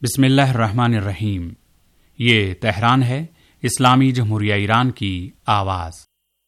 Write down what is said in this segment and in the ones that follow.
بسم اللہ الرحمن الرحیم۔ یہ تہران ہے، اسلامی جمہوریہ ایران کی آواز۔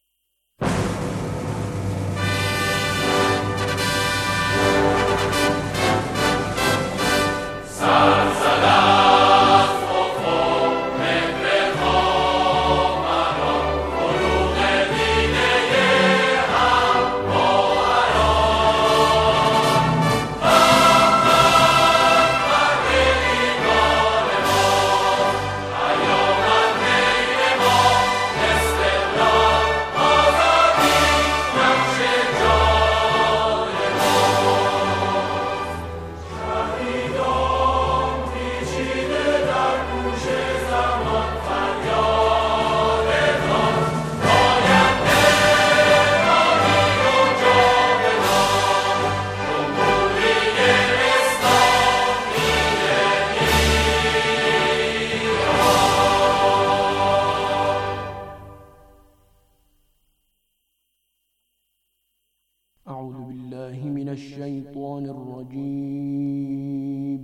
اعوذ باللہ من الشیطان الرجیم،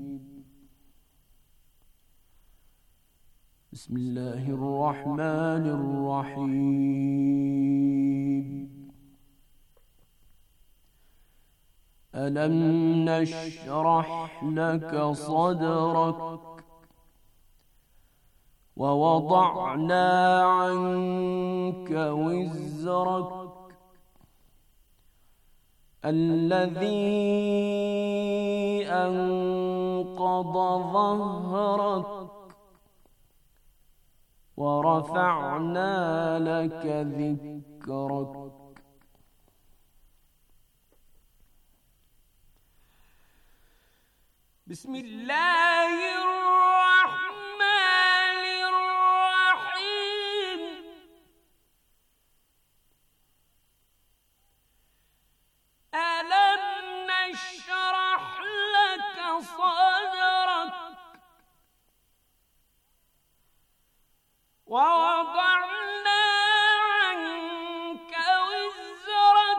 بسم اللہ الرحمن الرحیم۔ ألم نشرح لك صدرك ووضعنا عنك وزرك الذي أنقض ظهرك ورفعنا لك ذكرك۔ بسم اللہ الرحمن الرحیم۔ ألم نشرح لك صدرك ووضعنا عنك وزرك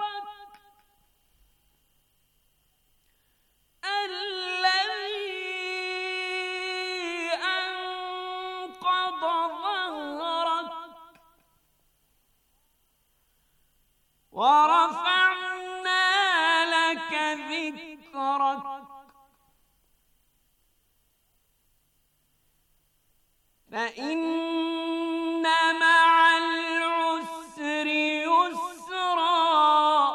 ورفعنا لك ذكرك فإن مع العسر يسرا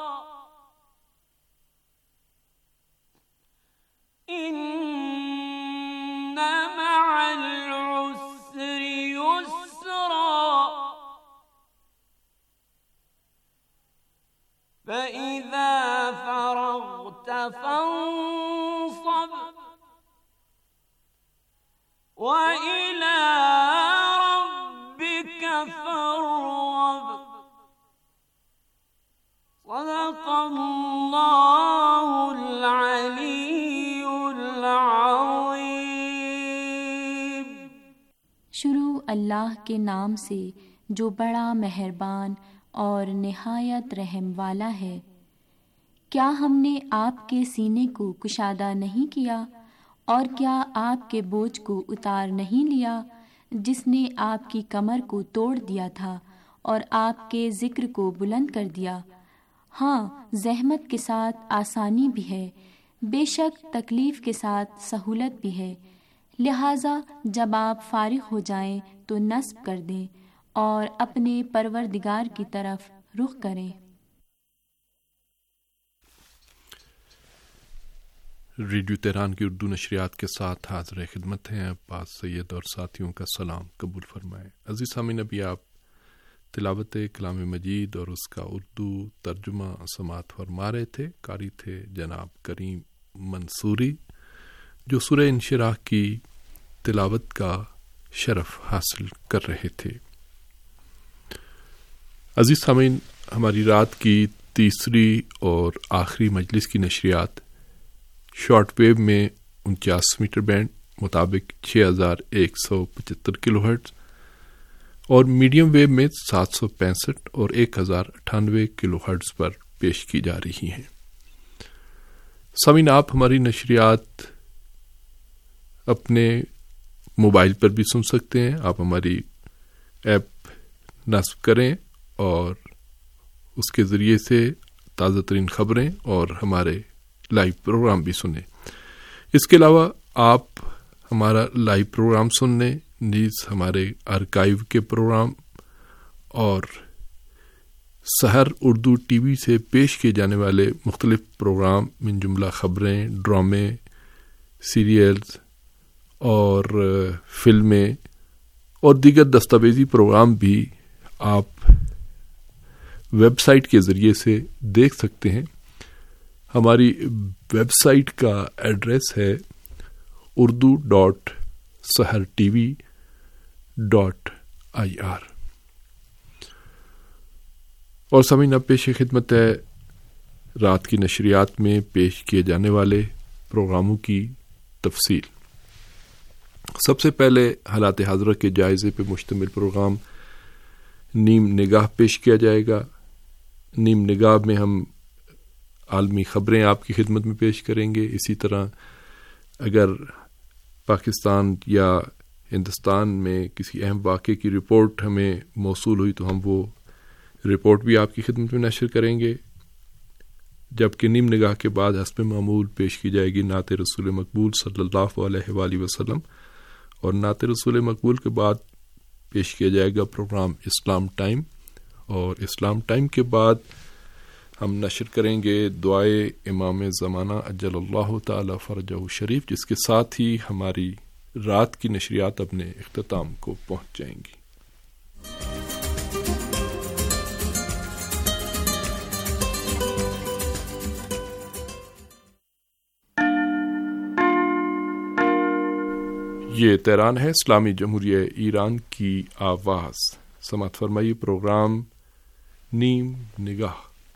إن مع العسر يسرا فإذا فرغت فانصب وإلى ربك فارغب۔ صدق اللہ العلی العظیم۔ شروع اللہ کے نام سے جو بڑا مہربان اور نہایت رحم والا ہے۔ کیا ہم نے آپ کے سینے کو کشادہ نہیں کیا اور کیا آپ کے بوجھ کو اتار نہیں لیا، جس نے آپ کی کمر کو توڑ دیا تھا اور آپ کے ذکر کو بلند کر دیا۔ ہاں، زحمت کے ساتھ آسانی بھی ہے، بے شک تکلیف کے ساتھ سہولت بھی ہے، لہٰذا جب آپ فارغ ہو جائیں تو نصب کر دیں اور اپنے پروردگار کی طرف رخ کریں۔ ریڈیو تہران کی اردو نشریات کے ساتھ حاضر خدمت ہیں عباس سید اور ساتھیوں کا سلام قبول فرمائیں۔ عزیز سامعین، ابھی آپ تلاوت کلام مجید اور اس کا اردو ترجمہ سماعت فرما رہے تھے۔ قاری تھے جناب کریم منصوری، جو سورہ انشراح کی تلاوت کا شرف حاصل کر رہے تھے۔ عزیز سامعین، ہماری رات کی تیسری اور آخری مجلس کی نشریات شارٹ ویو میں 49 میٹر بینڈ مطابق 6175 کلو ہرٹز اور میڈیم ویو میں 765 اور 1098 کلو ہرٹز پر پیش کی جا رہی ہیں۔ سامعین، آپ ہماری نشریات اپنے موبائل پر بھی سن سکتے ہیں. آپ ہماری ایپ نصب کریں اور اس کے ذریعے سے تازہ ترین خبریں اور ہمارے لائیو پروگرام بھی سنیں. اس کے علاوہ آپ ہمارا لائیو پروگرام سننے نیز ہمارے آرکائیو کے پروگرام اور سحر اردو ٹی وی سے پیش کیے جانے والے مختلف پروگرام من جملہ خبریں، ڈرامے، سیریلز اور فلمیں اور دیگر دستاویزی پروگرام بھی آپ ویب سائٹ کے ذریعے سے دیکھ سکتے ہیں. ہماری ویب سائٹ کا ایڈریس ہے urdu.sahartv.ir. اور سامعین اب پیش خدمت ہے رات کی نشریات میں پیش کیے جانے والے پروگراموں کی تفصیل. سب سے پہلے حالات حاضرہ کے جائزے پہ مشتمل پروگرام نیم نگاہ پیش کیا جائے گا. نیم نگاہ میں ہم عالمی خبریں آپ کی خدمت میں پیش کریں گے. اسی طرح اگر پاکستان یا ہندوستان میں کسی اہم واقعے کی رپورٹ ہمیں موصول ہوئی تو ہم وہ رپورٹ بھی آپ کی خدمت میں نشر کریں گے. جبکہ نیم نگاہ کے بعد حسب معمول پیش کی جائے گی نعت رسول مقبول صلی اللہ علیہ وآلہ وسلم، اور نعت رسول مقبول کے بعد پیش کیا جائے گا پروگرام اسلام ٹائم، اور اسلام ٹائم کے بعد ہم نشر کریں گے دعائے امام زمانہ اجل اللہ تعالی فرجہ شریف، جس کے ساتھ ہی ہماری رات کی نشریات اپنے اختتام کو پہنچ جائیں گی. یہ تہران ہے، اسلامی جمہوریہ ایران کی آواز. سماعت فرمائی پروگرام نیم نگاہ.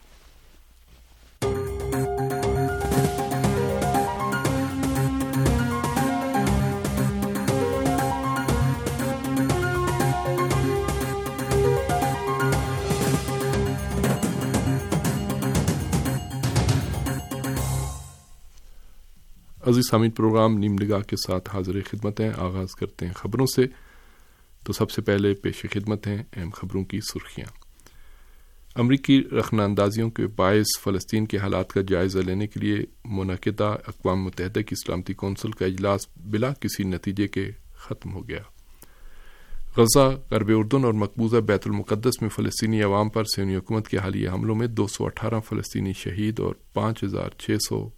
عزیز سامعین، پروگرام نیم نگاہ کے ساتھ حاضر خدمت ہیں. آغاز کرتے ہیں خبروں سے. تو سب سے پہلے پیش خدمت ہیں اہم خبروں کی سرخیاں. امریکی رخنہ اندازیوں کے باعث فلسطین کے حالات کا جائزہ لینے کے لیے منعقدہ اقوام متحدہ کی سلامتی کونسل کا اجلاس بلا کسی نتیجے کے ختم ہو گیا. غزہ، غرب اردن اور مقبوضہ بیت المقدس میں فلسطینی عوام پر صہیونی حکومت کے حالیہ حملوں میں 218 فلسطینی شہید اور 5604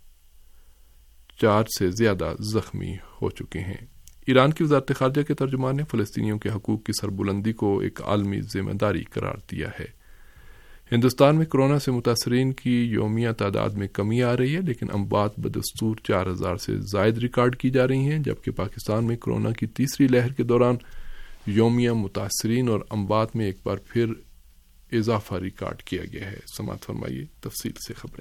سے زیادہ زخمی ہو چکے ہیں. ایران کی وزارت خارجہ کے ترجمان نے فلسطینیوں کے حقوق کی سربلندی کو ایک عالمی ذمہ داری قرار دیا ہے. ہندوستان میں کورونا سے متاثرین کی یومیہ تعداد میں کمی آ رہی ہے، لیکن اموات بدستور 4000 سے زائد ریکارڈ کی جا رہی ہیں، جبکہ پاکستان میں کورونا کی تیسری لہر کے دوران یومیہ متاثرین اور اموات میں ایک بار پھر اضافہ ریکارڈ کیا گیا ہے. سماعت فرمائیے تفصیل سے خبریں.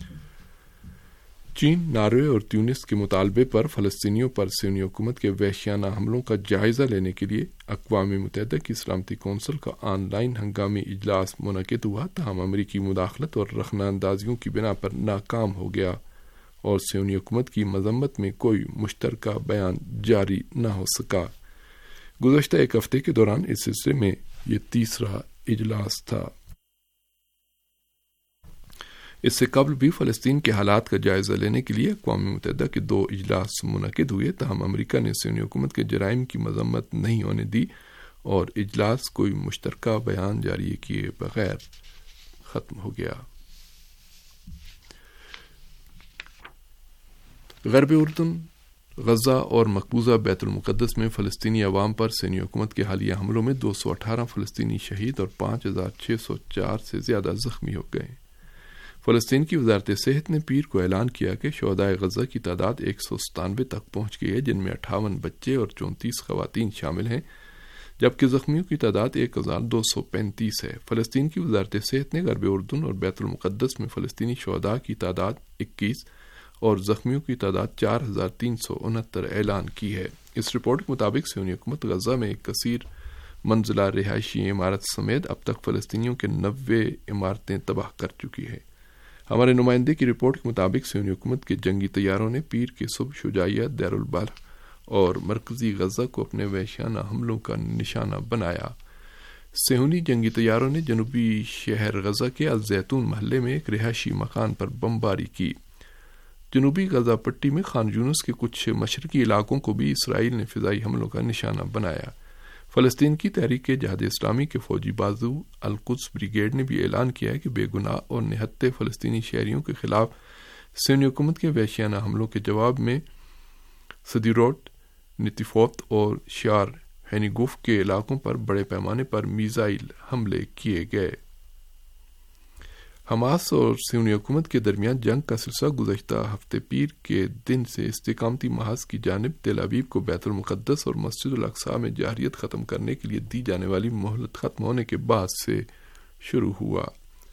چین، ناروے اور تیونس کے مطالبے پر فلسطینیوں پر صہیونی حکومت کے وحشیانہ حملوں کا جائزہ لینے کے لیے اقوام متحدہ کی سلامتی کونسل کا آن لائن ہنگامی اجلاس منعقد ہوا، تاہم امریکی مداخلت اور رخنہ اندازیوں کی بنا پر ناکام ہو گیا اور صہیونی حکومت کی مذمت میں کوئی مشترکہ بیان جاری نہ ہو سکا. گزشتہ ایک ہفتے کے دوران اس سلسلے میں یہ تیسرا اجلاس تھا. اس سے قبل بھی فلسطین کے حالات کا جائزہ لینے کے لیے اقوام متحدہ کے 2 اجلاس منعقد ہوئے، تاہم امریکہ نے صہیونی حکومت کے جرائم کی مذمت نہیں ہونے دی اور اجلاس کوئی مشترکہ بیان جاری کیے بغیر ختم ہو گیا. غرب اردن، غزہ اور مقبوضہ بیت المقدس میں فلسطینی عوام پر صہیونی حکومت کے حالیہ حملوں میں 218 فلسطینی شہید اور 5604 سے زیادہ زخمی ہو گئے. فلسطین کی وزارت صحت نے پیر کو اعلان کیا کہ شہدائے غزہ کی تعداد 197 تک پہنچ گئی ہے، جن میں 58 بچے اور 34 خواتین شامل ہیں، جبکہ زخمیوں کی تعداد 1235 ہے. فلسطین کی وزارت صحت نے غرب اردن اور بیت المقدس میں فلسطینی شہداء کی تعداد 21 اور زخمیوں کی تعداد 4369 اعلان کی ہے. اس رپورٹ کے مطابق صہیونی حکومت غزہ میں ایک کثیر منزلہ رہائشی عمارت سمیت اب تک فلسطینیوں کے 90 عمارتیں تباہ کر چکی ہے. ہمارے نمائندے کی رپورٹ کے مطابق صہیونی حکومت کے جنگی طیاروں نے پیر کی صبح شجاعیہ، دیر البلح اور مرکزی غزہ کو اپنے وحشیانہ حملوں کا نشانہ بنایا۔ صہیونی جنگی طیاروں نے جنوبی شہر غزہ کے الزیتون محلے میں ایک رہائشی مکان پر بمباری کی۔ جنوبی غزہ پٹی میں خان یونس کے کچھ مشرقی علاقوں کو بھی اسرائیل نے فضائی حملوں کا نشانہ بنایا۔ فلسطین کی تحریک جہاد اسلامی کے فوجی بازو القدس بریگیڈ نے بھی اعلان کیا ہے کہ بے گناہ اور نہتے فلسطینی شہریوں کے خلاف صہیونی حکومت کے وحشیانہ حملوں کے جواب میں سدیروٹ، نتیفوت اور شار ہینیگوف کے علاقوں پر بڑے پیمانے پر میزائل حملے کیے گئے۔ حماس اور صہیونی حکومت کے درمیان جنگ کا سلسلہ گزشتہ ہفتے پیر کے دن سے استقامتی محاذ کی جانب تل ابیب کو بیت المقدس اور مسجد الاقصی میں جارحیت ختم کرنے کے لیے دی جانے والی مہلت ختم ہونے کے بعد سے شروع ہوا۔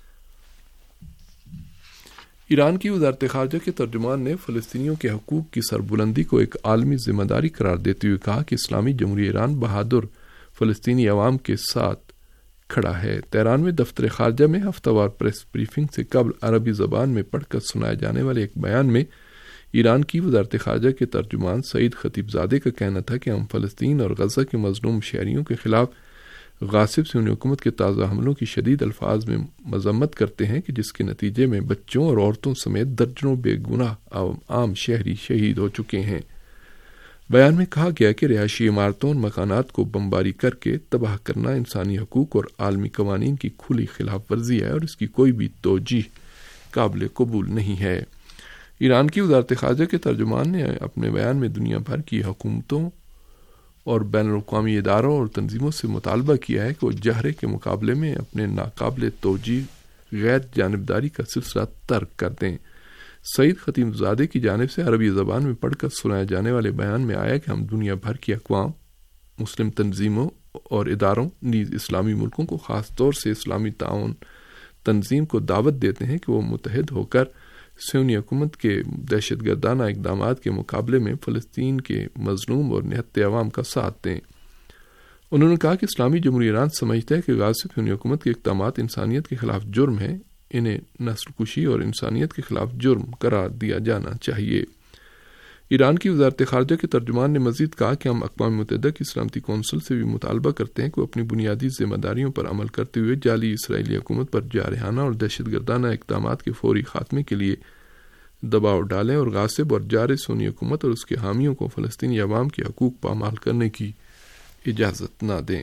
ایران کی وزارت خارجہ کے ترجمان نے فلسطینیوں کے حقوق کی سربلندی کو ایک عالمی ذمہ داری قرار دیتے ہوئے کہا کہ اسلامی جمہوریہ ایران بہادر فلسطینی عوام کے ساتھ کھڑا ہے۔ تہران میں دفتر خارجہ میں ہفتہ وار پریس بریفنگ سے قبل عربی زبان میں پڑھ کر سنائے جانے والے ایک بیان میں ایران کی وزارت خارجہ کے ترجمان سعید خطیب زادے کا کہنا تھا کہ ہم فلسطین اور غزہ کے مظلوم شہریوں کے خلاف غاصب صہیونی حکومت کے تازہ حملوں کی شدید الفاظ میں مذمت کرتے ہیں کہ جس کے نتیجے میں بچوں اور عورتوں سمیت درجنوں بے گناہ عام شہری شہید ہو چکے ہیں۔ بیان میں کہا گیا کہ رہائشی عمارتوں اور مکانات کو بمباری کر کے تباہ کرنا انسانی حقوق اور عالمی قوانین کی کھلی خلاف ورزی ہے اور اس کی کوئی بھی توجیہ قابل قبول نہیں ہے۔ ایران کی وزارت خارجہ کے ترجمان نے اپنے بیان میں دنیا بھر کی حکومتوں اور بین الاقوامی اداروں اور تنظیموں سے مطالبہ کیا ہے کہ وہ جہرے کے مقابلے میں اپنے ناقابل توجیہ غیر جانبداری کا سلسلہ ترک کر دیں۔ سعید خطیب زادے کی جانب سے عربی زبان میں پڑھ کر سنائے جانے والے بیان میں آیا کہ ہم دنیا بھر کی اقوام، مسلم تنظیموں اور اداروں نیز اسلامی ملکوں کو خاص طور سے اسلامی تعاون تنظیم کو دعوت دیتے ہیں کہ وہ متحد ہو کر صہیونی حکومت کے دہشت گردانہ اقدامات کے مقابلے میں فلسطین کے مظلوم اور نہتے عوام کا ساتھ دیں۔ انہوں نے کہا کہ اسلامی جمہوریہ ایران سمجھتا ہے کہ غاصب صہیونی حکومت کے اقدامات انسانیت کے خلاف جرم ہیں، انہیں نسل کشی اور انسانیت کے خلاف جرم قرار دیا جانا چاہیے۔ ایران کی وزارت خارجہ کے ترجمان نے مزید کہا کہ ہم اقوام متحدہ کی سلامتی کونسل سے بھی مطالبہ کرتے ہیں کہ وہ اپنی بنیادی ذمہ داریوں پر عمل کرتے ہوئے جعلی اسرائیلی حکومت پر جارحانہ اور دہشت گردانہ اقدامات کے فوری خاتمے کے لیے دباؤ ڈالیں اور غاصب اور جار صہیونی حکومت اور اس کے حامیوں کو فلسطینی عوام کے حقوق پامال کرنے کی اجازت نہ دیں۔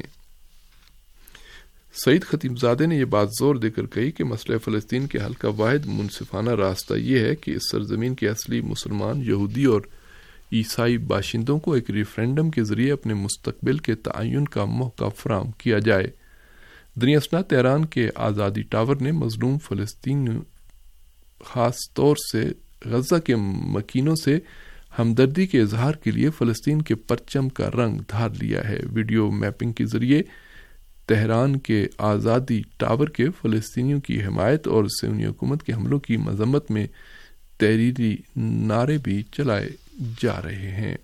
سعید خطیب زادے نے یہ بات زور دے کر کہی کہ مسئلہ فلسطین کے حل کا واحد منصفانہ راستہ یہ ہے کہ اس سرزمین کے اصلی مسلمان، یہودی اور عیسائی باشندوں کو ایک ریفرینڈم کے ذریعے اپنے مستقبل کے تعین کا موقع فراہم کیا جائے۔ دنیا اسنا تہران کے آزادی ٹاور نے مظلوم فلسطین خاص طور سے غزہ کے مکینوں سے ہمدردی کے اظہار کے لیے فلسطین کے پرچم کا رنگ دھار لیا ہے۔ ویڈیو میپنگ کے ذریعے تہران کے آزادی ٹاور کے فلسطینیوں کی حمایت اور صہیونی حکومت کے حملوں کی مذمت میں تحریری نعرے بھی چلائے جا رہے ہیں۔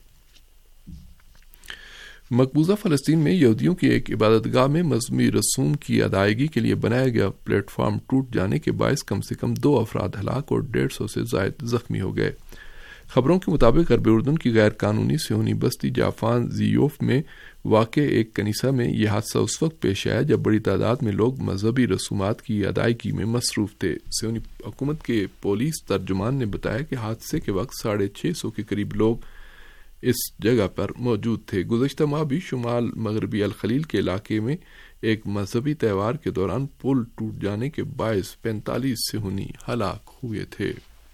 مقبوضہ فلسطین میں یہودیوں کی ایک عبادت گاہ میں مذہبی رسوم کی ادائیگی کے لیے بنایا گیا پلیٹ فارم ٹوٹ جانے کے باعث کم سے کم 2 افراد ہلاک اور 150 سے زائد زخمی ہو گئے۔ خبروں کے مطابق غرب اردن کی غیر قانونی صہیونی بستی جافان زیوف میں واقع ایک کنیسہ میں یہ حادثہ اس وقت پیش آیا جب بڑی تعداد میں لوگ مذہبی رسومات کی ادائیگی میں مصروف تھے۔ صہیونی حکومت کے پولیس ترجمان نے بتایا کہ حادثے کے وقت 650 کے قریب لوگ اس جگہ پر موجود تھے۔ گزشتہ ماہ بھی شمال مغربی الخلیل کے علاقے میں ایک مذہبی تہوار کے دوران پل ٹوٹ جانے کے باعث 45 صہیونی ہلاک ہوئے تھے۔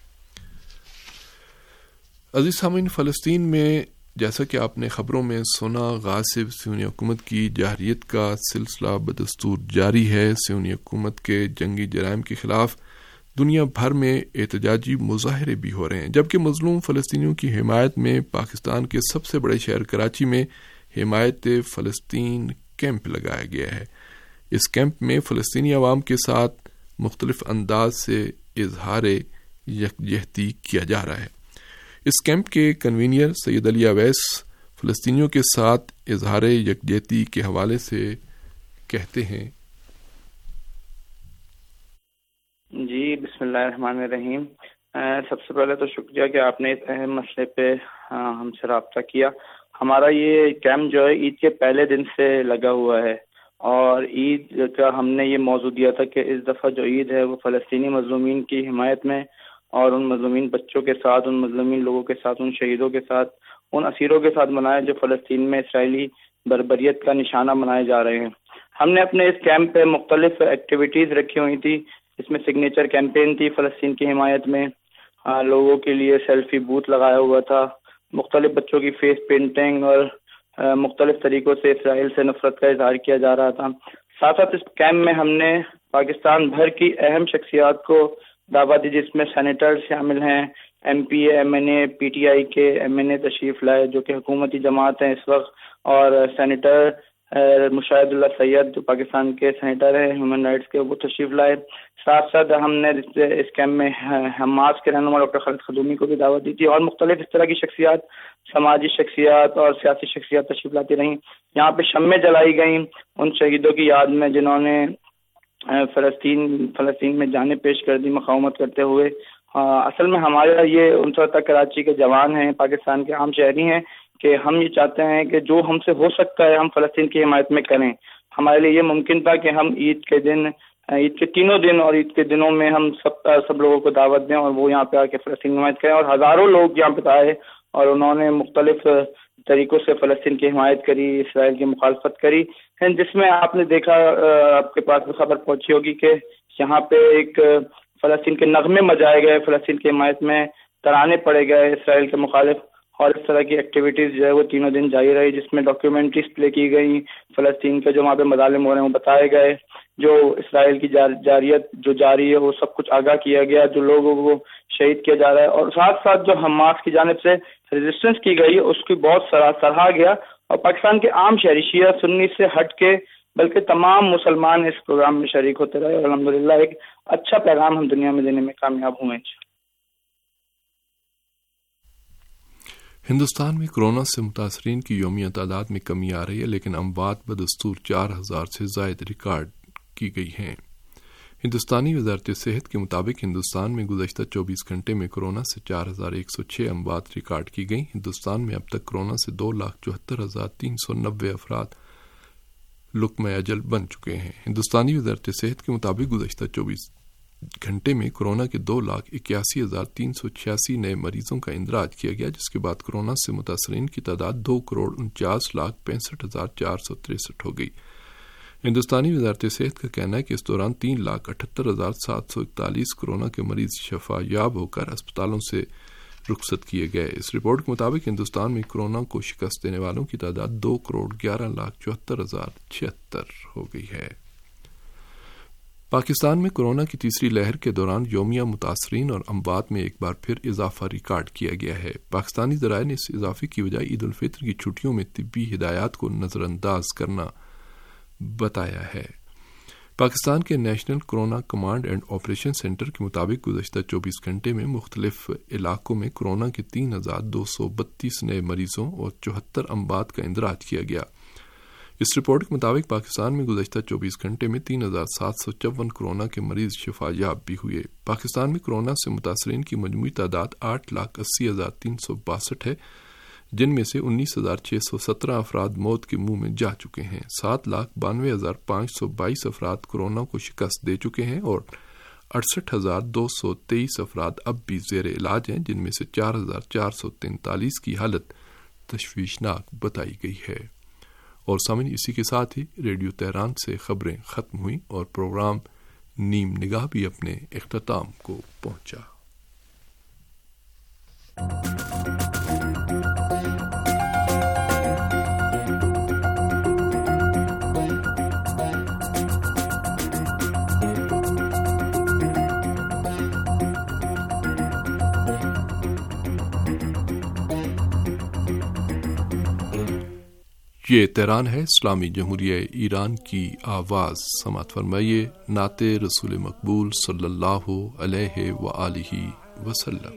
عزیز سامعین، فلسطین میں جیسا کہ آپ نے خبروں میں سنا، غاصب صہیونی حکومت کی جارحیت کا سلسلہ بدستور جاری ہے۔ صہیونی حکومت کے جنگی جرائم کے خلاف دنیا بھر میں احتجاجی مظاہرے بھی ہو رہے ہیں، جبکہ مظلوم فلسطینیوں کی حمایت میں پاکستان کے سب سے بڑے شہر کراچی میں حمایت فلسطین کیمپ لگایا گیا ہے۔ اس کیمپ میں فلسطینی عوام کے ساتھ مختلف انداز سے اظہار یکجہتی کیا جا رہا ہے۔ اس کیمپ کے کنوینر سید علی اویس فلسطینیوں کے ساتھ اظہار یکجہتی کے حوالے سے کہتے ہیں۔ جی، بسم اللہ الرحمن الرحیم۔ سب سے پہلے تو شکریہ کہ آپ نے اس اہم مسئلے پہ ہم سے رابطہ کیا۔ ہمارا یہ کیمپ جو ہے عید کے پہلے دن سے لگا ہوا ہے، اور عید کا ہم نے یہ موضوع دیا تھا کہ اس دفعہ جو عید ہے وہ فلسطینی مظلومین کی حمایت میں اور ان مظلومین بچوں کے ساتھ، ان مظلومین لوگوں کے ساتھ، ان شہیدوں کے ساتھ، ان اسیروں کے ساتھ منائے جو فلسطین میں اسرائیلی بربریت کا نشانہ منائے جا رہے ہیں۔ ہم نے اپنے اس کیمپ پہ مختلف ایکٹیویٹیز رکھی ہوئی تھی، اس میں سگنیچر کیمپین تھی فلسطین کی حمایت میں، لوگوں کے لیے سیلفی بوتھ لگایا ہوا تھا، مختلف بچوں کی فیس پینٹنگ اور مختلف طریقوں سے اسرائیل سے نفرت کا اظہار کیا جا رہا تھا۔ ساتھ ساتھ اس کیمپ میں ہم نے پاکستان بھر کی اہم شخصیات کو دعوت دی، جس میں سینیٹر شامل ہیں، M P A, M N A, P T I کے ایم این اے تشریف لائے جو کہ حکومتی جماعت ہیں اس وقت، اور سینیٹر مشاہد اللہ سید جو پاکستان کے سینیٹر ہیں ہیومن رائٹس کے، وہ تشریف لائے۔ ساتھ ساتھ ہم نے اس کیمپ میں حماس کے رہنما ڈاکٹر خالد خدومی کو بھی دعوت دی تھی، اور مختلف اس طرح کی شخصیات، سماجی شخصیات اور سیاسی شخصیات تشریف لاتی رہیں۔ یہاں پہ شمعیں جلائی گئیں ان شہیدوں کی یاد میں جنہوں نے فلسطین میں جانیں پیش کر دی مقاومت کرتے ہوئے۔ اصل میں ہمارا یہ 69 کراچی کے جوان ہیں، پاکستان کے عام شہری ہیں، کہ ہم یہ چاہتے ہیں کہ جو ہم سے ہو سکتا ہے ہم فلسطین کی حمایت میں کریں۔ ہمارے لیے یہ ممکن تھا کہ ہم عید کے دن، عید کے تینوں دن اور عید کے دنوں میں ہم سب لوگوں کو دعوت دیں اور وہ یہاں پہ آ کے فلسطین کی حمایت کریں، اور ہزاروں لوگ یہاں پہ آئے اور انہوں نے مختلف طریقوں سے فلسطین کی حمایت کری، اسرائیل کی مخالفت کری، جس میں آپ نے دیکھا، آپ کے پاس خبر پہنچی ہوگی کہ یہاں پہ ایک فلسطین کے نغمے بجائے گئے، فلسطین کی حمایت میں ترانے پڑے گئے اسرائیل کے مخالف، اور اس طرح کی ایکٹیویٹیز جو ہے وہ تینوں دن جاری رہی، جس میں ڈاکیومنٹریز پلے کی گئیں، فلسطین کے جو وہاں پہ مظالم ہو رہے ہیں وہ بتائے گئے، جو اسرائیل کی جاریت جو جاری ہے وہ سب کچھ آگاہ کیا گیا، جو لوگوں کو شہید کیا جا رہا ہے، اور ساتھ ساتھ جو حماس کی جانب سے ریزسٹنس کی گئی اس کی بہت سراہا گیا، اور پاکستان کے عام شہری شیعہ سنی سے ہٹ کے بلکہ تمام مسلمان اس پروگرام میں شریک ہوتے رہے، اور الحمدللہ ایک اچھا پیغام ہم دنیا میں دینے میں کامیاب ہوئے ہیں۔ ہندوستان میں کورونا سے متاثرین کی یومیہ تعداد میں کمی آ رہی ہے، لیکن اموات بدستور 4000 سے زائد ریکارڈ کی گئی ہیں۔ ہندوستانی وزارت صحت کے مطابق ہندوستان میں گزشتہ 24 گھنٹے میں کورونا سے 4106 اموات ریکارڈ کی گئی۔ ہندوستان میں اب تک کورونا سے 2,74,390 افراد لقمہ اجل بن چکے ہیں۔ ہندوستانی وزارت صحت کے مطابق گزشتہ 24 گھنٹے میں کورونا کے 2,81,386 نئے مریضوں کا اندراج کیا گیا، جس کے بعد کورونا سے متاثرین کی تعداد 2,49,65,463 ہو گئی۔ ہندوستانی وزارت صحت کا کہنا ہے کہ اس دوران 3,78,741 کورونا کے مریض شفا یاب ہو کر اسپتالوں سے رخصت کیے گئے۔ اس رپورٹ کے مطابق ہندوستان میں کورونا کو شکست دینے والوں کی تعداد 2,11,74,076 ہو گئی ہے۔ پاکستان میں کورونا کی تیسری لہر کے دوران یومیہ متاثرین اور اموات میں ایک بار پھر اضافہ ریکارڈ کیا گیا ہے۔ پاکستانی ذرائع نے اس اضافے کی وجہ عید الفطر کی چھٹیوں میں طبی ہدایات کو نظر انداز کرنا بتایا ہے۔ پاکستان کے national corona command and operation centre کے مطابق گزشتہ 24 گھنٹے میں مختلف علاقوں میں کورونا کے 3,232 نئے مریضوں اور 74 اموات کا اندراج کیا گیا۔ اس رپورٹ کے مطابق پاکستان میں گزشتہ 24 گھنٹے میں 3,754 کورونا کے مریض شفا یاب بھی ہوئے۔ پاکستان میں کورونا سے متاثرین کی مجموعی تعداد 8,80,362 ہے، جن میں سے 19,617 افراد موت کے منہ میں جا چکے ہیں۔ 7,92,522 افراد کورونا کو شکست دے چکے ہیں، اور 68,223 افراد اب بھی زیر علاج ہیں، جن میں سے 4,443 کی حالت تشویشناک بتائی گئی ہے۔ اور سامعین، اسی کے ساتھ ہی ریڈیو تہران سے خبریں ختم ہوئیں اور پروگرام نیم نگاہ بھی اپنے اختتام کو پہنچا۔ یہ تہران ہے، اسلامی جمہوریہ ایران کی آواز۔ سماعت فرمائیے نعت رسول مقبول صلی اللہ علیہ وآلہ وسلم۔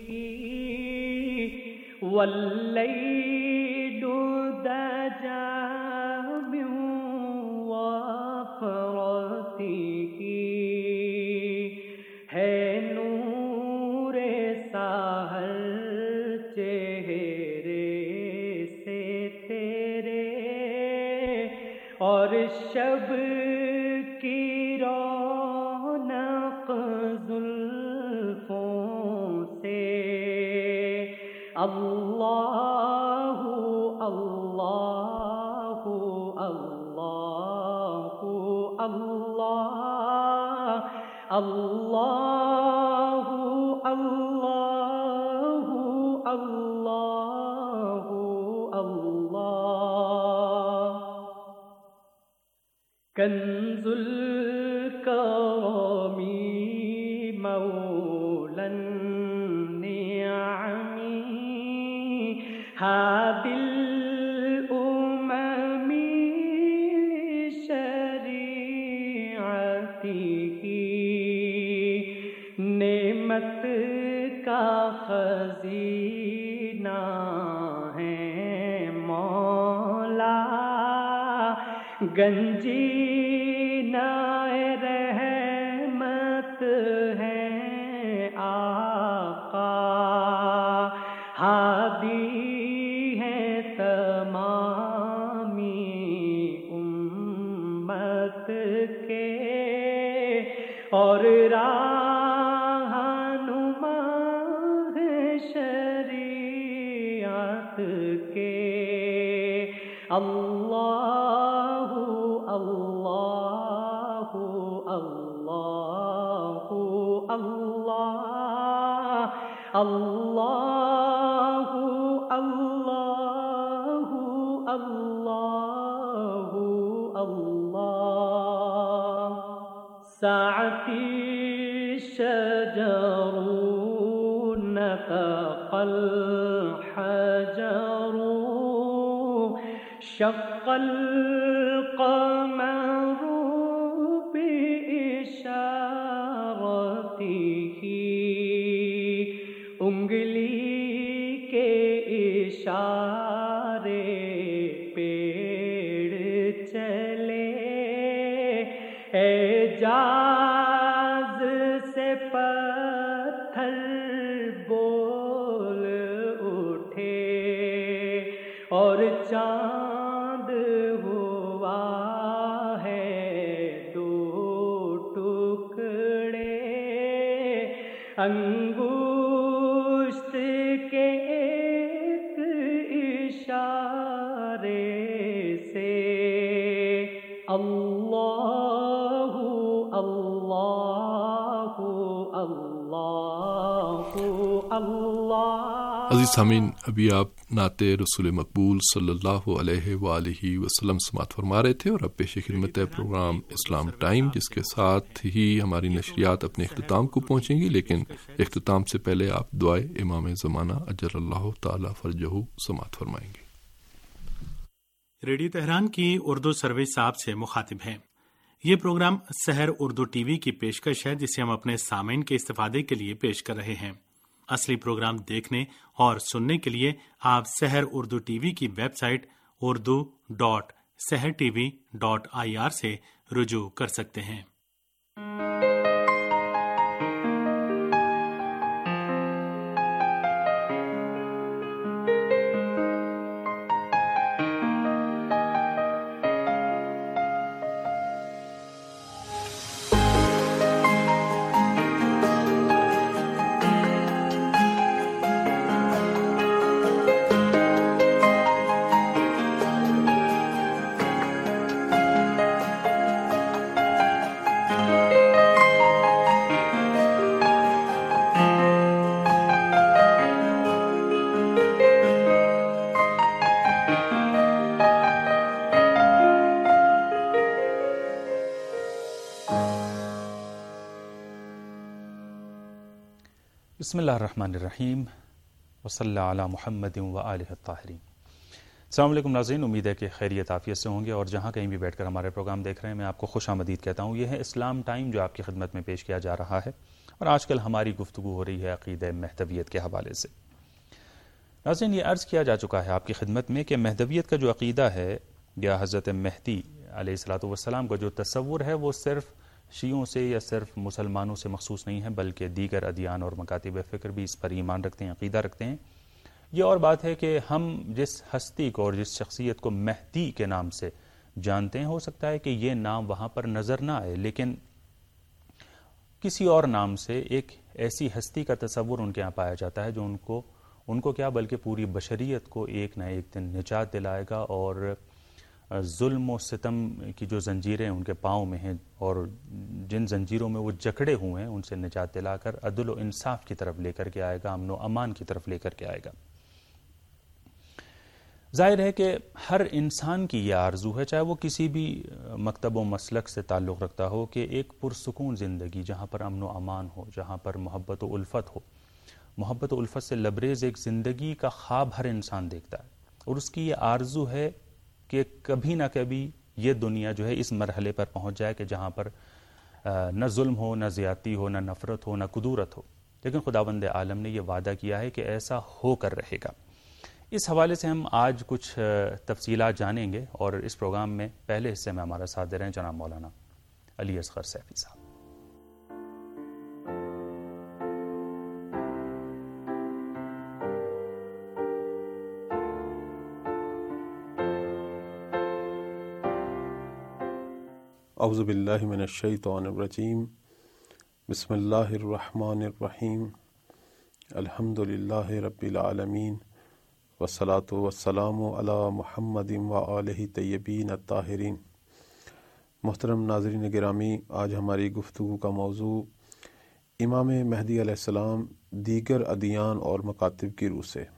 واللیل دجا من وفرته ہے نور ساحل چہرے سے اور شب کی رونق زلفوں سے اللہ اللہ اللہ اللہ اللہ اللہ اللہ اللہ کنز الکرم مولا النعم هادي الأمم شریعته نعمت کا خزینہ ہے مولا گنجینہ رحمت ہے آقا ہادی ہے تمامی امت کے اور رہنما شریعت کے اللہ اللہ اللہ اللہ اللہ اللہ اللہ اللہ ساعتی شجر نطق الحجر شق القمر بإشارته انگلی کے اشارے پیڑ چلے اعجاز سے پتھر بول اٹھے اور چاند ہوا ہے دو ٹکڑے انگشت کے ایک اشارے سے اللہ اللہ اللہ اللہ۔ عزیز سامعین، ابھی آپ نعت رسول مقبول صلی اللہ علیہ وآلہ وسلم سماعت فرما رہے تھے، اور اب پیش خدمت ہے پروگرام اسلام ٹائم، جس کے ساتھ ہی ہماری نشریات اپنے اختتام کو پہنچیں گی، لیکن اختتام سے پہلے آپ دعائے امام زمانہ اجل اللہ تعالی فرجہ سماعت فرمائیں گے۔ ریڈیو تہران کی اردو سروس آپ سے مخاطب ہیں۔ یہ programme Sahar Urdu T V کی پیشکش ہے، جسے ہم اپنے سامعین کے استفادے کے لیے پیش کر رہے ہیں۔ اصلی پروگرام دیکھنے اور سننے کے لیے آپ سحر اردو ٹی وی کی ویب سائٹ urdu.sehrtv.ir سے رجوع کر سکتے ہیں۔ بسم اللہ الرحمن الرحیم وصلی اللہ علی محمد وآلہ الطاہرین۔ السلام علیکم ناظرین، امید ہے کہ خیریت عافیت سے ہوں گے، اور جہاں کہیں بھی بیٹھ کر ہمارے پروگرام دیکھ رہے ہیں میں آپ کو خوش آمدید کہتا ہوں۔ یہ ہے اسلام ٹائم جو آپ کی خدمت میں پیش کیا جا رہا ہے، اور آج کل ہماری گفتگو ہو رہی ہے عقیدہ مہدویت کے حوالے سے۔ ناظرین، یہ عرض کیا جا چکا ہے آپ کی خدمت میں کہ مہدویت کا جو عقیدہ ہے یا حضرت مہدی علیہ الصلوۃ والسلام کا جو تصور ہے وہ صرف شیعوں سے یا صرف مسلمانوں سے مخصوص نہیں ہے، بلکہ دیگر ادیان اور مکاتب فکر بھی اس پر ایمان رکھتے ہیں، عقیدہ رکھتے ہیں۔ یہ اور بات ہے کہ ہم جس ہستی کو اور جس شخصیت کو مہدی کے نام سے جانتے ہیں. ہو سکتا ہے کہ یہ نام وہاں پر نظر نہ آئے، لیکن کسی اور نام سے ایک ایسی ہستی کا تصور ان کے یہاں پایا جاتا ہے جو ان کو کیا بلکہ پوری بشریت کو ایک نہ ایک دن نجات دلائے گا، اور ظلم و ستم کی جو زنجیریں ان کے پاؤں میں ہیں اور جن زنجیروں میں وہ جکڑے ہوئے ہیں ان سے نجات دلا کر عدل و انصاف کی طرف لے کر کے آئے گا، امن و امان کی طرف لے کر کے آئے گا. ظاہر ہے کہ ہر انسان کی یہ آرزو ہے، چاہے وہ کسی بھی مکتب و مسلک سے تعلق رکھتا ہو، کہ ایک پرسکون زندگی جہاں پر امن و امان ہو، جہاں پر محبت و الفت ہو. محبت و الفت سے لبریز ایک زندگی کا خواب ہر انسان دیکھتا ہے، اور اس کی یہ آرزو ہے کہ کبھی نہ کبھی یہ دنیا جو ہے اس مرحلے پر پہنچ جائے کہ جہاں پر نہ ظلم ہو، نہ زیادتی ہو، نہ نفرت ہو، نہ کدورت ہو. لیکن خداوند عالم نے یہ وعدہ کیا ہے کہ ایسا ہو کر رہے گا. اس حوالے سے ہم آج کچھ تفصیلات جانیں گے، اور اس پروگرام میں پہلے حصے میں ہمارا ساتھ دے رہے ہیں جناب مولانا علی اصغر سیفی صاحب. اعوذ باللہ من الشیطان الرجیم. بسم اللہ الرحمن الرحیم. الحمد للہ رب العالمین، والصلاة والسلام علی محمد وآلہ طیبین الطاہرین. محترم ناظرین گرامی، آج ہماری گفتگو کا موضوع امام مہدی علیہ السلام دیگر ادیان اور مکاتب کی روح سے.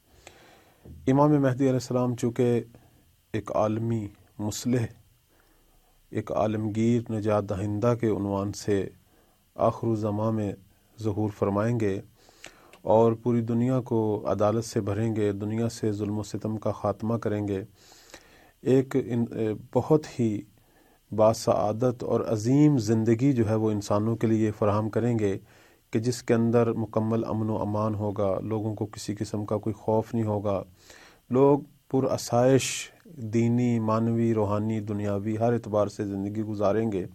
امام مہدی علیہ السلام چونکہ ایک عالمی مصلح، ایک عالمگیر نجات دہندہ کے عنوان سے آخر الزمان میں ظہور فرمائیں گے اور پوری دنیا کو عدالت سے بھریں گے، دنیا سے ظلم و ستم کا خاتمہ کریں گے، ایک بہت ہی باسعادت اور عظیم زندگی جو ہے وہ انسانوں کے لیے فراہم کریں گے کہ جس کے اندر مکمل امن و امان ہوگا، لوگوں کو کسی قسم کا کوئی خوف نہیں ہوگا، لوگ پرآسائش دینی، معنوی، روحانی، دنیاوی ہر اعتبار سے زندگی گزاریں گے.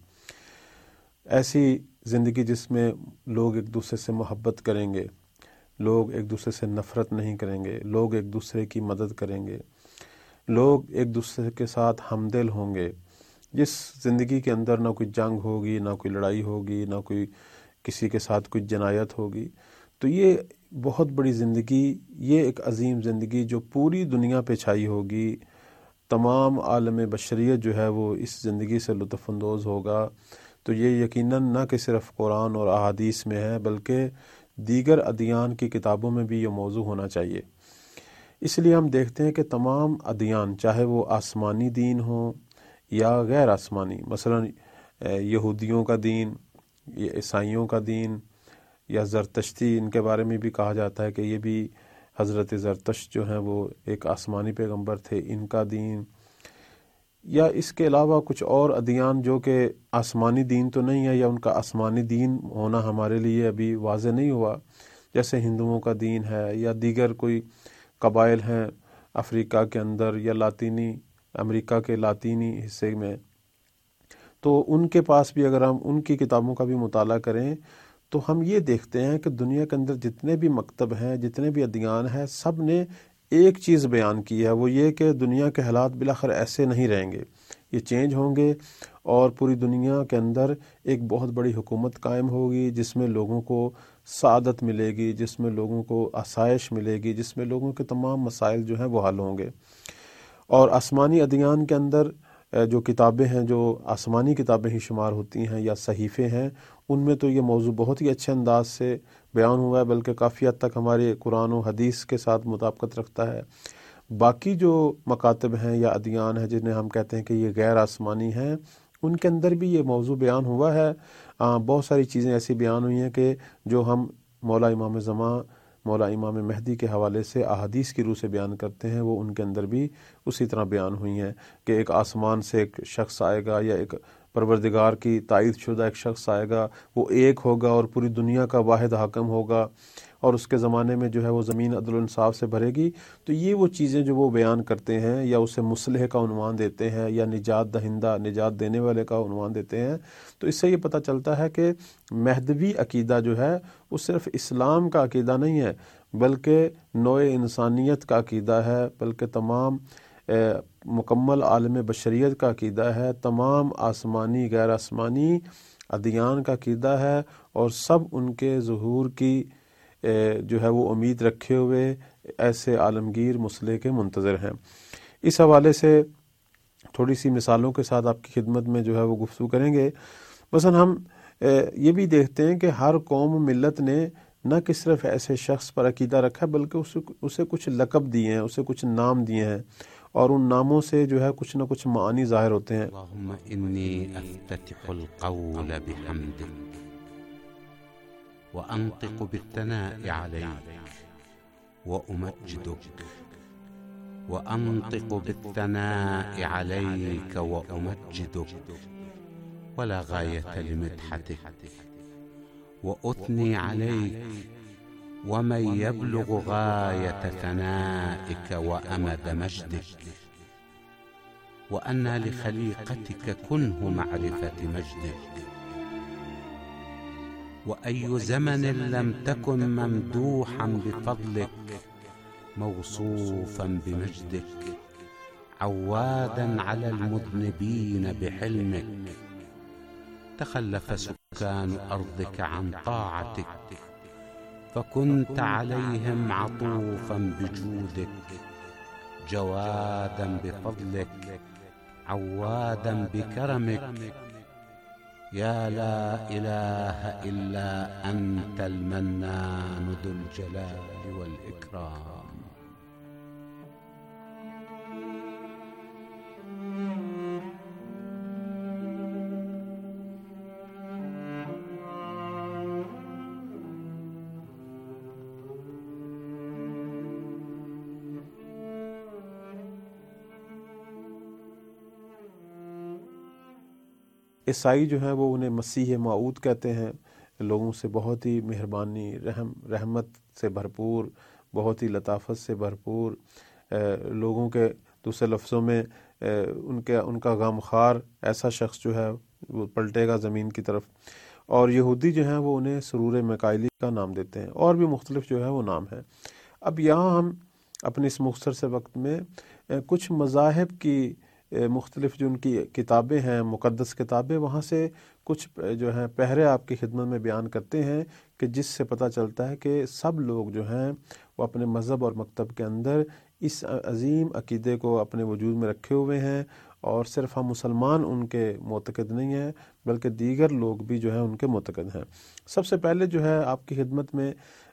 ایسی زندگی جس میں لوگ ایک دوسرے سے محبت کریں گے، لوگ ایک دوسرے سے نفرت نہیں کریں گے، لوگ ایک دوسرے کی مدد کریں گے، لوگ ایک دوسرے کے ساتھ ہمدل ہوں گے. جس زندگی کے اندر نہ کوئی جنگ ہوگی، نہ کوئی لڑائی ہوگی، نہ کوئی کسی کے ساتھ کوئی جنایت ہوگی. تو یہ بہت بڑی زندگی، یہ ایک عظیم زندگی جو پوری دنیا پہ چھائی ہوگی. تمام عالم بشریت جو ہے وہ اس زندگی سے لطف اندوز ہوگا. تو یہ یقیناً نہ کہ صرف قرآن اور احادیث میں ہے بلکہ دیگر ادیان کی کتابوں میں بھی یہ موضوع ہونا چاہیے. اس لیے ہم دیکھتے ہیں کہ تمام ادیان، چاہے وہ آسمانی دین ہوں یا غیر آسمانی، مثلا یہودیوں کا دین یا عیسائیوں کا دین یا زرتشتی، ان کے بارے میں بھی کہا جاتا ہے کہ یہ بھی حضرت زرتشت جو ہیں وہ ایک آسمانی پیغمبر تھے، ان کا دین، یا اس کے علاوہ کچھ اور ادیان جو کہ آسمانی دین تو نہیں ہے یا ان کا آسمانی دین ہونا ہمارے لیے ابھی واضح نہیں ہوا، جیسے ہندوؤں کا دین ہے یا دیگر کوئی قبائل ہیں افریقہ کے اندر یا لاطینی امریکہ کے لاطینی حصے میں. تو ان کے پاس بھی اگر ہم ان کی کتابوں کا بھی مطالعہ کریں تو ہم یہ دیکھتے ہیں کہ دنیا کے اندر جتنے بھی مکتب ہیں، جتنے بھی ادیان ہیں، سب نے ایک چیز بیان کی ہے، وہ یہ کہ دنیا کے حالات بالآخر ایسے نہیں رہیں گے، یہ چینج ہوں گے اور پوری دنیا کے اندر ایک بہت بڑی حکومت قائم ہوگی جس میں لوگوں کو سعادت ملے گی، جس میں لوگوں کو آسائش ملے گی، جس میں لوگوں کے تمام مسائل جو ہیں وہ حل ہوں گے. اور آسمانی ادیان کے اندر جو کتابیں ہیں، جو آسمانی کتابیں ہی شمار ہوتی ہیں یا صحیفے ہیں، ان میں تو یہ موضوع بہت ہی اچھے انداز سے بیان ہوا ہے، بلکہ کافی حد تک ہمارے قرآن و حدیث کے ساتھ مطابقت رکھتا ہے. باقی جو مکاتب ہیں یا ادیان ہیں جنہیں ہم کہتے ہیں کہ یہ غیر آسمانی ہیں، ان کے اندر بھی یہ موضوع بیان ہوا ہے. بہت ساری چیزیں ایسی بیان ہوئی ہیں کہ جو ہم مولا امام زمان، مولا امام مہدی کے حوالے سے احادیث کی روح سے بیان کرتے ہیں، وہ ان کے اندر بھی اسی طرح بیان ہوئی ہیں کہ ایک آسمان سے ایک شخص آئے گا یا ایک پروردگار کی تائید شدہ ایک شخص آئے گا، وہ ایک ہوگا اور پوری دنیا کا واحد حاکم ہوگا، اور اس کے زمانے میں جو ہے وہ زمین عدل و انصاف سے بھرے گی. تو یہ وہ چیزیں جو وہ بیان کرتے ہیں یا اسے مصلح کا عنوان دیتے ہیں یا نجات دہندہ، نجات دینے والے کا عنوان دیتے ہیں. تو اس سے یہ پتہ چلتا ہے کہ مہدوی عقیدہ جو ہے وہ صرف اسلام کا عقیدہ نہیں ہے بلکہ نوع انسانیت کا عقیدہ ہے، بلکہ تمام مکمل عالم بشریت کا عقیدہ ہے، تمام آسمانی غیر آسمانی ادیان کا عقیدہ ہے، اور سب ان کے ظہور کی جو ہے وہ امید رکھے ہوئے ایسے عالمگیر مسئلے کے منتظر ہیں۔ اس حوالے سے تھوڑی سی مثالوں کے ساتھ آپ کی خدمت میں جو ہے وہ گفتگو کریں گے۔ مثلا ہم یہ بھی دیکھتے ہیں کہ ہر قوم و ملت نے نہ کہ صرف ایسے شخص پر عقیدہ رکھا ہے بلکہ اسے کچھ لقب دیے ہیں، اسے کچھ نام دیے ہیں، اور ان ناموں سے جو ہے کچھ نہ کچھ معانی ظاہر ہوتے ہیں۔ اللهم إني أفتتح القول بحمدك وأنطق بالثناء عليك وأمجدك وأنطق بالثناء عليك وأمجدك ولا غاية لمدحتك وأثني عليك ومن يبلغ غاية ثنائك وأمد مجدك وأن لخليقتك كنه معرفة مجدك وأي زمن لم تكن ممدوحا بفضلك موصوفا بمجدك عوادا على المذنبين بحلمك تخلف سكان أرضك عن طاعتك فكنت عليهم عطوفا بجودك جوادا بفضلك عوادا بكرمك يا لا إله إلا أنت المنان ذو الجلال والإكرام۔ عیسائی جو ہیں وہ انہیں مسیح موعود کہتے ہیں، لوگوں سے بہت ہی مہربانی، رحمت سے بھرپور، بہت ہی لطافت سے بھرپور، لوگوں کے دوسرے لفظوں میں ان کا غمخوار ایسا شخص جو ہے وہ پلٹے گا زمین کی طرف۔ اور یہودی جو ہیں وہ انہیں سرور میکائیلی کا نام دیتے ہیں، اور بھی مختلف جو ہے وہ نام ہیں۔ اب یہاں ہم اپنے اس مختصر سے وقت میں کچھ مذاہب کی مختلف جو ان کی کتابیں ہیں، مقدس کتابیں، وہاں سے کچھ جو ہیں پہرے آپ کی خدمت میں بیان کرتے ہیں کہ جس سے پتہ چلتا ہے کہ سب لوگ جو ہیں وہ اپنے مذہب اور مکتب کے اندر اس عظیم عقیدے کو اپنے وجود میں رکھے ہوئے ہیں، اور صرف ہم مسلمان ان کے معتقد نہیں ہیں بلکہ دیگر لوگ بھی جو ہیں ان کے معتقد ہیں۔ سب سے پہلے جو ہے آپ کی خدمت میں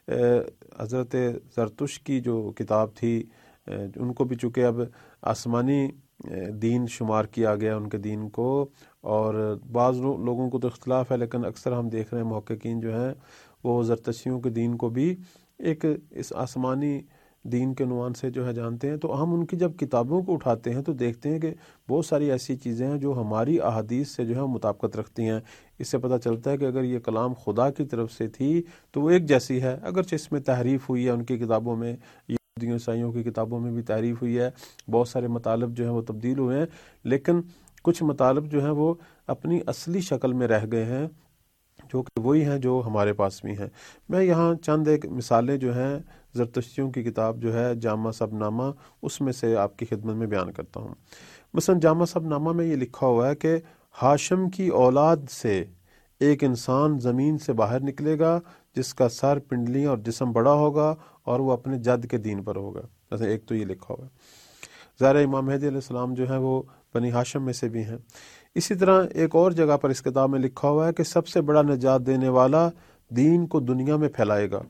حضرت زرتشت کی جو کتاب تھی، ان کو بھی چونکہ اب آسمانی دین شمار کیا گیا ان کے دین کو، اور بعض لوگوں کو تو اختلاف ہے، لیکن اکثر ہم دیکھ رہے ہیں محققین جو ہیں وہ زرتشتیوں کے دین کو بھی ایک اس آسمانی دین کے عنوان سے جو ہے جانتے ہیں۔ تو ہم ان کی جب کتابوں کو اٹھاتے ہیں تو دیکھتے ہیں کہ بہت ساری ایسی چیزیں ہیں جو ہماری احادیث سے جو ہے مطابقت رکھتی ہیں۔ اس سے پتہ چلتا ہے کہ اگر یہ کلام خدا کی طرف سے تھی تو وہ ایک جیسی ہے، اگرچہ اس میں تحریف ہوئی ہے، ان کی کتابوں میں، عیسائیوں کی کتابوں میں بھی تعریف ہوئی ہے، بہت سارے مطالب جو ہیں وہ تبدیل ہوئے ہیں، لیکن کچھ مطالب جو ہیں وہ اپنی اصلی شکل میں رہ گئے ہیں، جو کہ وہی ہیں جو ہمارے پاس بھی ہیں۔ میں یہاں چند ایک مثالیں جو ہیں زرتشتیوں کی کتاب جو ہے جامع سب نامہ، اس میں سے آپ کی خدمت میں بیان کرتا ہوں۔ مثلا جامع سب نامہ میں یہ لکھا ہوا ہے کہ ہاشم کی اولاد سے ایک انسان زمین سے باہر نکلے گا جس کا سر، پنڈلیاں اور جسم بڑا ہوگا، اور وہ اپنے جد کے دین پر ہوگا۔ جیسے ایک تو یہ لکھا ہوا ہے۔ ظاہر امام مہدی علیہ السلام جو ہے وہ بنی ہاشم میں سے بھی ہیں۔ اسی طرح ایک اور جگہ پر اس کتاب میں لکھا ہوا ہے کہ سب سے بڑا نجات دینے والا دین کو دنیا میں پھیلائے گا،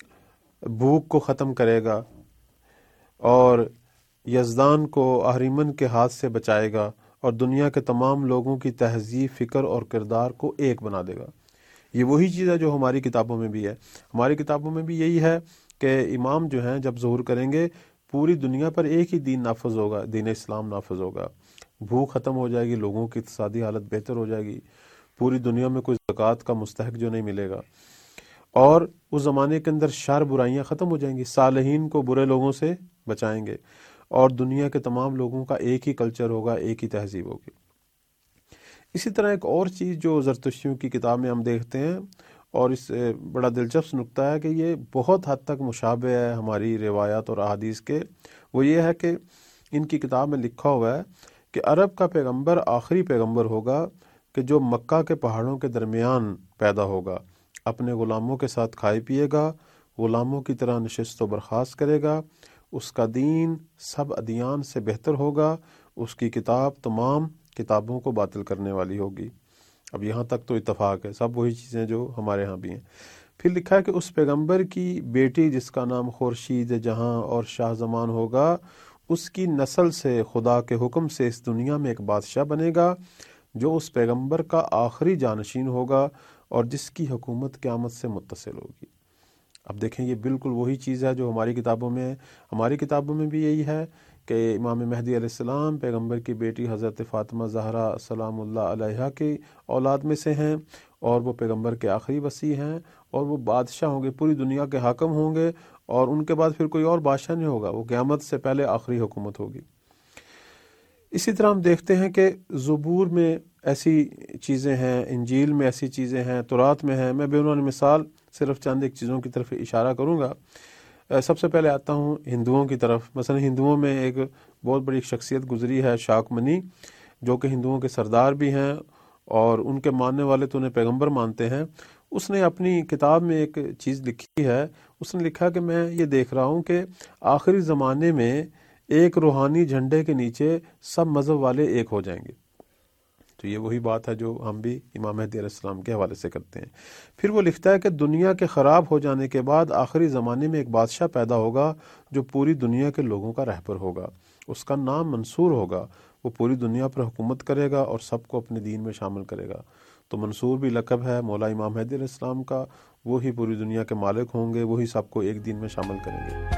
بھوک کو ختم کرے گا، اور یزدان کو اہریمن کے ہاتھ سے بچائے گا، اور دنیا کے تمام لوگوں کی تہذیب، فکر اور کردار کو ایک بنا دے گا۔ یہ وہی چیز ہے جو ہماری کتابوں میں بھی ہے۔ ہماری کتابوں میں بھی یہی ہے کہ امام جو ہیں جب ظہور کریں گے پوری دنیا پر ایک ہی دین نافذ ہوگا، دین اسلام نافذ ہوگا، بھوک ختم ہو جائے گی، لوگوں کی اقتصادی حالت بہتر ہو جائے گی، پوری دنیا میں کوئی زکوٰۃ کا مستحق جو نہیں ملے گا، اور اس زمانے کے اندر شر برائیاں ختم ہو جائیں گی، صالحین کو برے لوگوں سے بچائیں گے، اور دنیا کے تمام لوگوں کا ایک ہی کلچر ہوگا، ایک ہی تہذیب ہوگی۔ اسی طرح ایک اور چیز جو زرتشتیوں کی کتاب میں ہم دیکھتے ہیں، اور اس بڑا دلچسپ نکتہ ہے کہ یہ بہت حد تک مشابہ ہے ہماری روایات اور احادیث کے، وہ یہ ہے کہ ان کی کتاب میں لکھا ہوا ہے کہ عرب کا پیغمبر آخری پیغمبر ہوگا کہ جو مکہ کے پہاڑوں کے درمیان پیدا ہوگا، اپنے غلاموں کے ساتھ کھائے پیے گا، غلاموں کی طرح نشست و برخاست کرے گا، اس کا دین سب ادیان سے بہتر ہوگا، اس کی کتاب تمام کتابوں کو باطل کرنے والی ہوگی۔ اب یہاں تک تو اتفاق ہے، سب وہی چیزیں جو ہمارے ہاں بھی ہیں۔ پھر لکھا ہے کہ اس پیغمبر کی بیٹی جس کا نام خورشید جہاں اور شاہ زمان ہوگا، اس کی نسل سے خدا کے حکم سے اس دنیا میں ایک بادشاہ بنے گا جو اس پیغمبر کا آخری جانشین ہوگا اور جس کی حکومت قیامت سے متصل ہوگی۔ اب دیکھیں یہ بالکل وہی چیز ہے جو ہماری کتابوں میں ہے۔ ہماری کتابوں میں بھی یہی ہے کہ امام مہدی علیہ السلام پیغمبر کی بیٹی حضرت فاطمہ زہرا سلام اللہ علیہا کی اولاد میں سے ہیں، اور وہ پیغمبر کے آخری وصی ہیں، اور وہ بادشاہ ہوں گے، پوری دنیا کے حاکم ہوں گے، اور ان کے بعد پھر کوئی اور بادشاہ نہیں ہوگا، وہ قیامت سے پہلے آخری حکومت ہوگی۔ اسی طرح ہم دیکھتے ہیں کہ زبور میں ایسی چیزیں ہیں، انجیل میں ایسی چیزیں ہیں، تورات میں ہیں۔ میں بے عنوان مثال صرف چند ایک چیزوں کی طرف اشارہ کروں گا۔ سب سے پہلے آتا ہوں ہندوؤں کی طرف۔ مثلا ہندوؤں میں ایک بہت بڑی شخصیت گزری ہے، شاک منی، جو کہ ہندوؤں کے سردار بھی ہیں، اور ان کے ماننے والے تو انہیں پیغمبر مانتے ہیں۔ اس نے اپنی کتاب میں ایک چیز لکھی ہے، اس نے لکھا کہ میں یہ دیکھ رہا ہوں کہ آخری زمانے میں ایک روحانی جھنڈے کے نیچے سب مذہب والے ایک ہو جائیں گے۔ تو یہ وہی بات ہے جو ہم بھی امام مہدی علیہ السلام کے حوالے سے کرتے ہیں۔ پھر وہ لکھتا ہے کہ دنیا کے خراب ہو جانے کے بعد آخری زمانے میں ایک بادشاہ پیدا ہوگا جو پوری دنیا کے لوگوں کا رہبر ہوگا، اس کا نام منصور ہوگا، وہ پوری دنیا پر حکومت کرے گا اور سب کو اپنے دین میں شامل کرے گا۔ تو منصور بھی لقب ہے مولا امام مہدی علیہ السلام کا، وہی پوری دنیا کے مالک ہوں گے، وہی سب کو ایک دین میں شامل کریں گے۔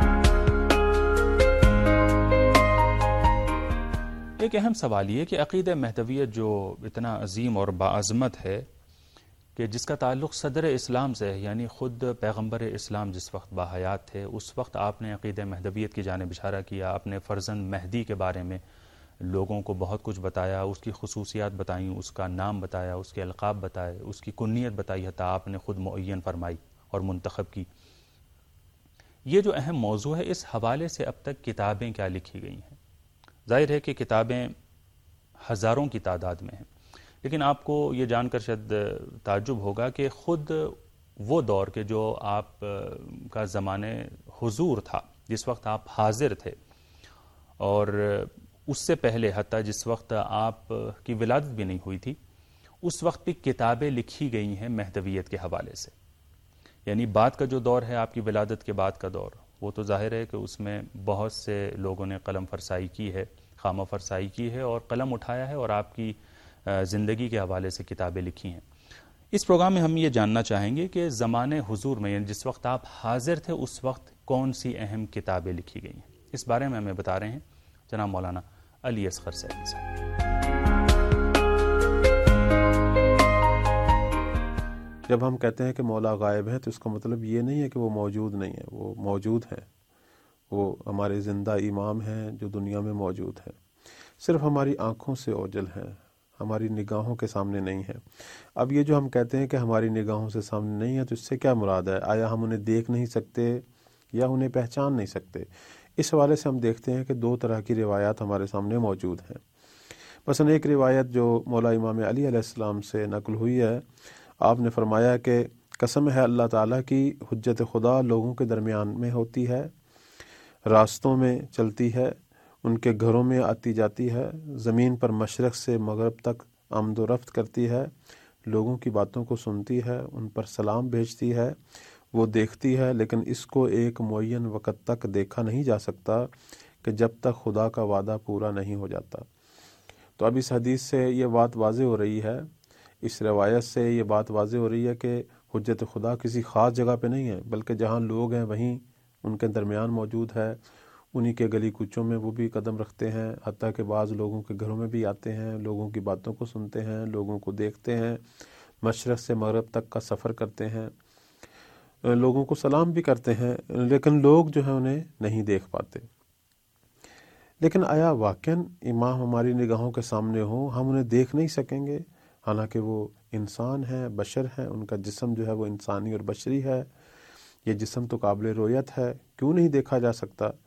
ایک اہم سوال یہ کہ عقیدہ مہدویت جو اتنا عظیم اور باعظمت ہے کہ جس کا تعلق صدر اسلام سے ہے، یعنی خود پیغمبر اسلام جس وقت باحیات تھے اس وقت آپ نے عقیدہ مہدویت کی جانب اشارہ کیا، اپنے فرزند مہدی کے بارے میں لوگوں کو بہت کچھ بتایا، اس کی خصوصیات بتائیں، اس کا نام بتایا، اس کے القاب بتائے، اس کی کنیت بتائی، حتیٰ آپ نے خود معین فرمائی اور منتخب کی۔ یہ جو اہم موضوع ہے، اس حوالے سے اب تک کتابیں کیا لکھی گئی ہیں؟ ظاہر ہے کہ کتابیں ہزاروں کی تعداد میں ہیں، لیکن آپ کو یہ جان کر شاید تعجب ہوگا کہ خود وہ دور کے جو آپ کا زمانے حضور تھا، جس وقت آپ حاضر تھے، اور اس سے پہلے حتیٰ جس وقت آپ کی ولادت بھی نہیں ہوئی تھی، اس وقت بھی کتابیں لکھی گئی ہیں مہدویت کے حوالے سے۔ یعنی بعد کا جو دور ہے، آپ کی ولادت کے بعد کا دور، وہ تو ظاہر ہے کہ اس میں بہت سے لوگوں نے قلم فرسائی کی ہے، خامہ فرسائی کی ہے، اور قلم اٹھایا ہے اور آپ کی زندگی کے حوالے سے کتابیں لکھی ہیں۔ اس پروگرام میں ہم یہ جاننا چاہیں گے کہ زمانے حضور میں، یعنی جس وقت آپ حاضر تھے، اس وقت کون سی اہم کتابیں لکھی گئی ہیں۔ اس بارے میں ہمیں بتا رہے ہیں جناب مولانا علی اصغر سعید صاحب۔ جب ہم کہتے ہیں کہ مولا غائب ہے تو اس کا مطلب یہ نہیں ہے کہ وہ موجود نہیں ہے، وہ موجود ہیں، وہ ہمارے زندہ امام ہیں جو دنیا میں موجود ہیں، صرف ہماری آنکھوں سے اوجھل ہیں، ہماری نگاہوں کے سامنے نہیں ہیں۔ اب یہ جو ہم کہتے ہیں کہ ہماری نگاہوں سے سامنے نہیں ہے، تو اس سے کیا مراد ہے؟ آیا ہم انہیں دیکھ نہیں سکتے یا انہیں پہچان نہیں سکتے؟ اس حوالے سے ہم دیکھتے ہیں کہ دو طرح کی روایات ہمارے سامنے موجود ہیں۔ مثلا ایک روایت جو مولا امام علی علیہ السلام سے نقل ہوئی ہے، آپ نے فرمایا کہ قسم ہے اللہ تعالیٰ کی، حجت خدا لوگوں کے درمیان میں ہوتی ہے، راستوں میں چلتی ہے، ان کے گھروں میں آتی جاتی ہے، زمین پر مشرق سے مغرب تک آمد و رفت کرتی ہے، لوگوں کی باتوں کو سنتی ہے، ان پر سلام بھیجتی ہے، وہ دیکھتی ہے، لیکن اس کو ایک معین وقت تک دیکھا نہیں جا سکتا کہ جب تک خدا کا وعدہ پورا نہیں ہو جاتا۔ تو اب اس حدیث سے یہ بات واضح ہو رہی ہے، اس روایت سے یہ بات واضح ہو رہی ہے کہ حجت خدا کسی خاص جگہ پہ نہیں ہے، بلکہ جہاں لوگ ہیں وہیں ان کے درمیان موجود ہے، انہی کے گلی کوچوں میں وہ بھی قدم رکھتے ہیں، حتیٰ کہ بعض لوگوں کے گھروں میں بھی آتے ہیں، لوگوں کی باتوں کو سنتے ہیں، لوگوں کو دیکھتے ہیں، مشرق سے مغرب تک کا سفر کرتے ہیں، لوگوں کو سلام بھی کرتے ہیں، لیکن لوگ جو ہیں انہیں نہیں دیکھ پاتے۔ لیکن آیا واقعاً امام ہماری نگاہوں کے سامنے ہوں، ہم انہیں دیکھ نہیں سکیں گے؟ حالانکہ وہ انسان ہیں، بشر ہیں، ان کا جسم جو ہے وہ انسانی اور بشری ہے، یہ جسم تو قابل رؤیت ہے، کیوں نہیں دیکھا جا سکتا؟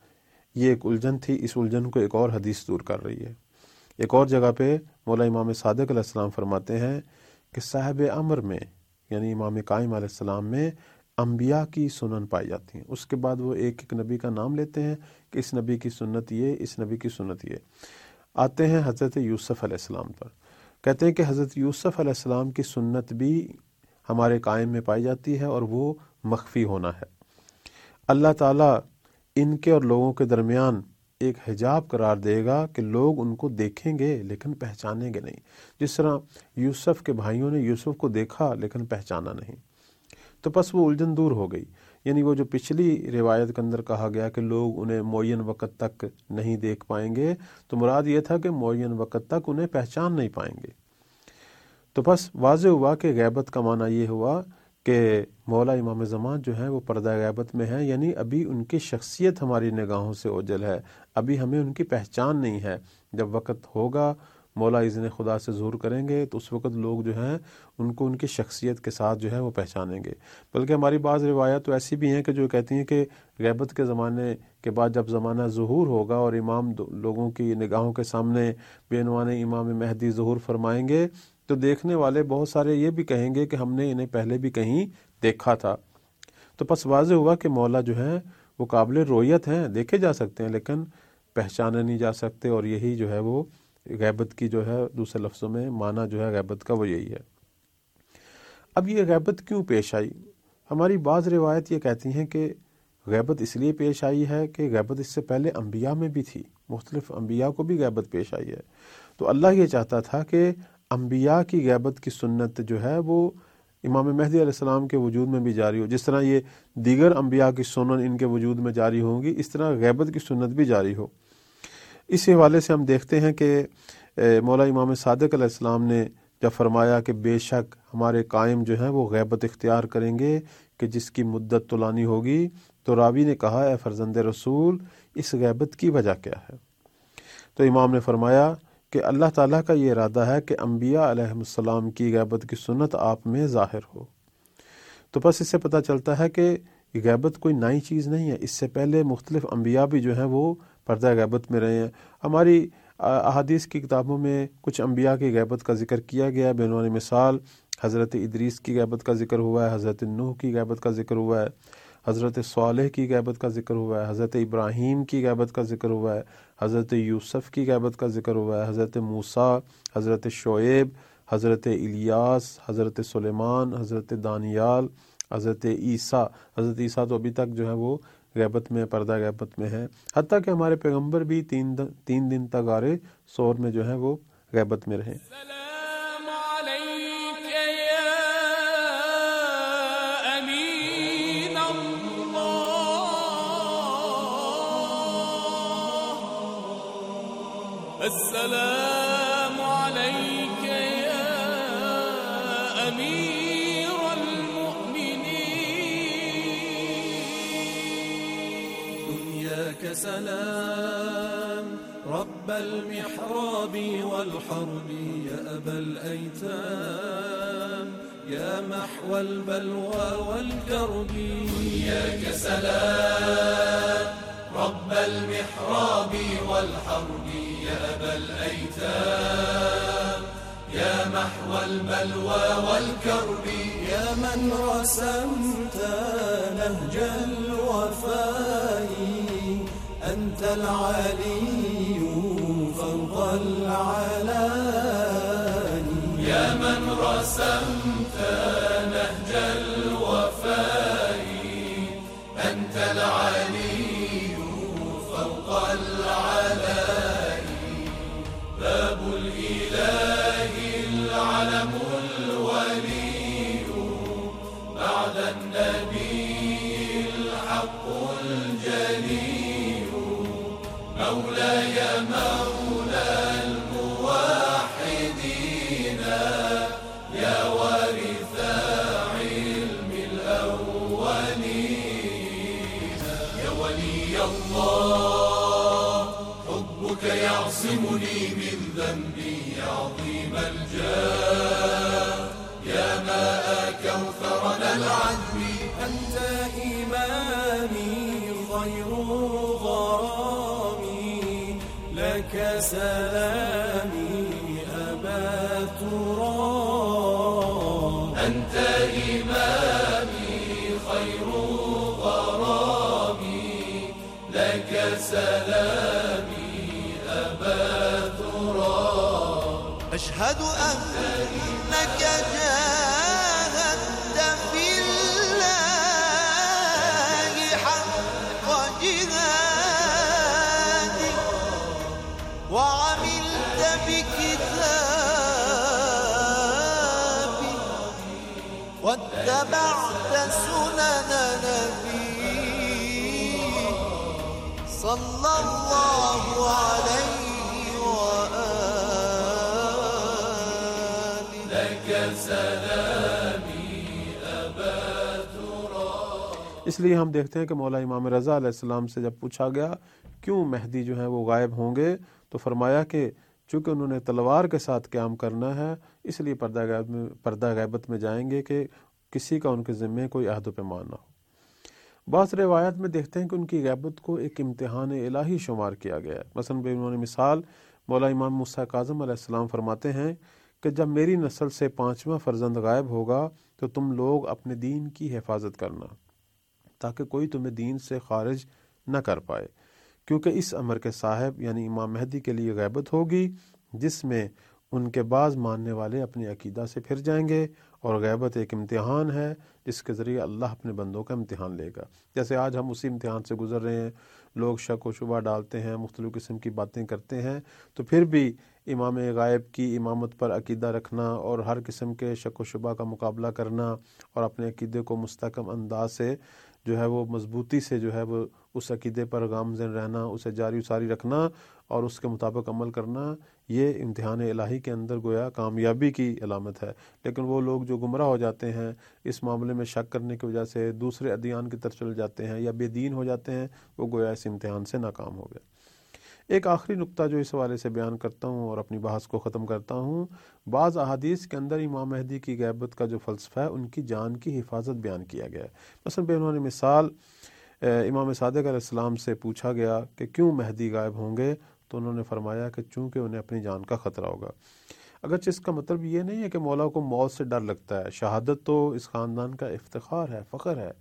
یہ ایک الجھن تھی، اس الجھن کو ایک اور حدیث دور کر رہی ہے۔ ایک اور جگہ پہ مولا امام صادق علیہ السلام فرماتے ہیں کہ صاحب امر میں یعنی امام قائم علیہ السلام میں انبیاء کی سنن پائی جاتی ہیں۔ اس کے بعد وہ ایک ایک نبی کا نام لیتے ہیں کہ اس نبی کی سنت یہ، اس نبی کی سنت یہ۔ آتے ہیں حضرت یوسف علیہ السلام پر، کہتے ہیں کہ حضرت یوسف علیہ السلام کی سنت بھی ہمارے قائم میں پائی جاتی ہے اور وہ مخفی ہونا ہے۔ اللہ تعالیٰ ان کے اور لوگوں کے درمیان ایک حجاب قرار دے گا کہ لوگ ان کو دیکھیں گے لیکن پہچانیں گے نہیں، جس طرح یوسف کے بھائیوں نے یوسف کو دیکھا لیکن پہچانا نہیں۔ تو پس وہ الجھن دور ہو گئی، یعنی وہ جو پچھلی روایت کے اندر کہا گیا کہ لوگ انہیں معین وقت تک نہیں دیکھ پائیں گے، تو مراد یہ تھا کہ معین وقت تک انہیں پہچان نہیں پائیں گے۔ تو پس واضح ہوا کہ غیبت کا معنی یہ ہوا کہ مولا امام زمان جو ہیں وہ پردہ غیبت میں ہیں، یعنی ابھی ان کی شخصیت ہماری نگاہوں سے اوجھل ہے، ابھی ہمیں ان کی پہچان نہیں ہے۔ جب وقت ہوگا مولا اذن خدا سے ظہور کریں گے تو اس وقت لوگ جو ہیں ان کو ان کی شخصیت کے ساتھ جو ہے وہ پہچانیں گے۔ بلکہ ہماری بعض روایات تو ایسی بھی ہیں کہ جو کہتی ہیں کہ غیبت کے زمانے کے بعد جب زمانہ ظہور ہوگا اور امام لوگوں کی نگاہوں کے سامنے بے عنوان امام مہدی ظہور فرمائیں گے تو دیکھنے والے بہت سارے یہ بھی کہیں گے کہ ہم نے انہیں پہلے بھی کہیں دیکھا تھا۔ تو پس واضح ہوا کہ مولا جو ہیں وہ قابل رویت ہیں، دیکھے جا سکتے ہیں لیکن پہچانے نہیں جا سکتے، اور یہی جو ہے وہ غیبت کی جو ہے دوسرے لفظوں میں معنی جو ہے غیبت کا وہ یہی ہے۔ اب یہ غیبت کیوں پیش آئی؟ ہماری بعض روایت یہ کہتی ہیں کہ غیبت اس لیے پیش آئی ہے کہ غیبت اس سے پہلے انبیاء میں بھی تھی، مختلف انبیاء کو بھی غیبت پیش آئی ہے۔ تو اللہ یہ چاہتا تھا کہ انبیاء کی غیبت کی سنت جو ہے وہ امام مہدی علیہ السلام کے وجود میں بھی جاری ہو، جس طرح یہ دیگر انبیاء کی سنن ان کے وجود میں جاری ہوں گی، اس طرح غیبت کی سنت بھی جاری ہو۔ اس حوالے سے ہم دیکھتے ہیں کہ مولا امام صادق علیہ السلام نے جب فرمایا کہ بے شک ہمارے قائم جو ہیں وہ غیبت اختیار کریں گے کہ جس کی مدت طولانی ہوگی، تو راوی نے کہا اے فرزند رسول اس غیبت کی وجہ کیا ہے؟ تو امام نے فرمایا کہ اللہ تعالیٰ کا یہ ارادہ ہے کہ انبیاء علیہ السلام کی غیبت کی سنت آپ میں ظاہر ہو۔ تو بس اس سے پتہ چلتا ہے کہ غیبت کوئی نئی چیز نہیں ہے، اس سے پہلے مختلف انبیاء بھی جو ہیں وہ پردہ غیبت میں رہے ہیں۔ ہماری احادیث کی کتابوں میں کچھ انبیاء کی غیبت کا ذکر کیا گیا، بے عنوان مثال حضرت ادریس کی غیبت کا ذکر ہوا ہے، حضرت نوح کی غیبت کا ذکر ہوا ہے، حضرت صالح کی غیبت کا ذکر ہوا ہے، حضرت ابراہیم کی غیبت کا ذکر ہوا ہے، حضرت یوسف کی غیبت کا ذکر ہوا ہے، حضرت موسیٰ، حضرت شعیب، حضرت الیاس، حضرت سلیمان، حضرت دانیال، حضرت عیسیٰ۔ حضرت عیسیٰ تو ابھی تک جو ہے وہ غیبت میں، پردہ غیبت میں ہے، حتیٰ کہ ہمارے پیغمبر بھی تین دن تک غار ثور میں جو ہے وہ غیبت میں رہے۔ السلام عليك يا أمير المؤمنين دنياك سلام رب المحراب والحرب يا أبا الأيتام يا محو البلوى والكرب دنياك سلام رب المحراب والحرب يا أبا الأيتام يا محو البلوى والكرب يا من رسمت نهج الوفاء أنت العلي فوق العلاني يا من رسمت نهج الوفاء أنت العلي فوق العلاني باب الإله العلم الولي بعد النبي الحق الجلي مولاي مولى الموحدين يا وارث علم الأولين يا ولي الله حبك يعصمني من ذنبي يا عظيم الجاه يا ماء كوثرنا العذب أنت إمامي خير غرام سلامي أبا تراب أنت إمامي خير غرامي لك سلامي أبا تراب أشهد أنك جاهدت في الله حق جهادك وعملت بكتابي واتبعت سنن نبي صلى الله عليه وآله لك سلامي أبا تراب. اس لیے ہم دیکھتے ہیں کہ مولا امام رضا علیہ السلام سے جب پوچھا گیا کیوں مہدی جو ہے وہ غائب ہوں گے تو فرمایا کہ چونکہ انہوں نے تلوار کے ساتھ قیام کرنا ہے اس لیے پردہ غیبت میں جائیں گے کہ کسی کا ان کے ذمے کوئی عہد و پیمان نہ ہو. بعض روایات میں دیکھتے ہیں کہ ان کی غیبت کو ایک امتحان الہی شمار کیا گیا ہے. مثلا انہوں نے مثال مولا امام موسیٰ کاظم علیہ السلام فرماتے ہیں کہ جب میری نسل سے 5واں فرزند غائب ہوگا تو تم لوگ اپنے دین کی حفاظت کرنا تاکہ کوئی تمہیں دین سے خارج نہ کر پائے، کیونکہ اس امر کے صاحب یعنی امام مہدی کے لیے غیبت ہوگی جس میں ان کے بعض ماننے والے اپنے عقیدہ سے پھر جائیں گے، اور غیبت ایک امتحان ہے جس کے ذریعے اللہ اپنے بندوں کا امتحان لے گا. جیسے آج ہم اسی امتحان سے گزر رہے ہیں، لوگ شک و شبہ ڈالتے ہیں، مختلف قسم کی باتیں کرتے ہیں، تو پھر بھی امام غائب کی امامت پر عقیدہ رکھنا اور ہر قسم کے شک و شبہ کا مقابلہ کرنا اور اپنے عقیدے کو مستحکم انداز سے جو ہے وہ مضبوطی سے جو ہے وہ اس عقیدے پر گامزن رہنا، اسے جاری و ساری رکھنا اور اس کے مطابق عمل کرنا، یہ امتحان الہی کے اندر گویا کامیابی کی علامت ہے. لیکن وہ لوگ جو گمراہ ہو جاتے ہیں اس معاملے میں شک کرنے کی وجہ سے دوسرے ادیان کی طرف چل جاتے ہیں یا بے دین ہو جاتے ہیں، وہ گویا اس امتحان سے ناکام ہو گئے. ایک آخری نقطہ جو اس حوالے سے بیان کرتا ہوں اور اپنی بحث کو ختم کرتا ہوں، بعض احادیث کے اندر امام مہدی کی غیبت کا جو فلسفہ ہے ان کی جان کی حفاظت بیان کیا گیا ہے. مثلا انہوں نے مثال امام صادق علیہ السلام سے پوچھا گیا کہ کیوں مہدی غائب ہوں گے تو انہوں نے فرمایا کہ چونکہ انہیں اپنی جان کا خطرہ ہوگا. اگرچہ اس کا مطلب یہ نہیں ہے کہ مولا کو موت سے ڈر لگتا ہے، شہادت تو اس خاندان کا افتخار ہے، فخر ہے،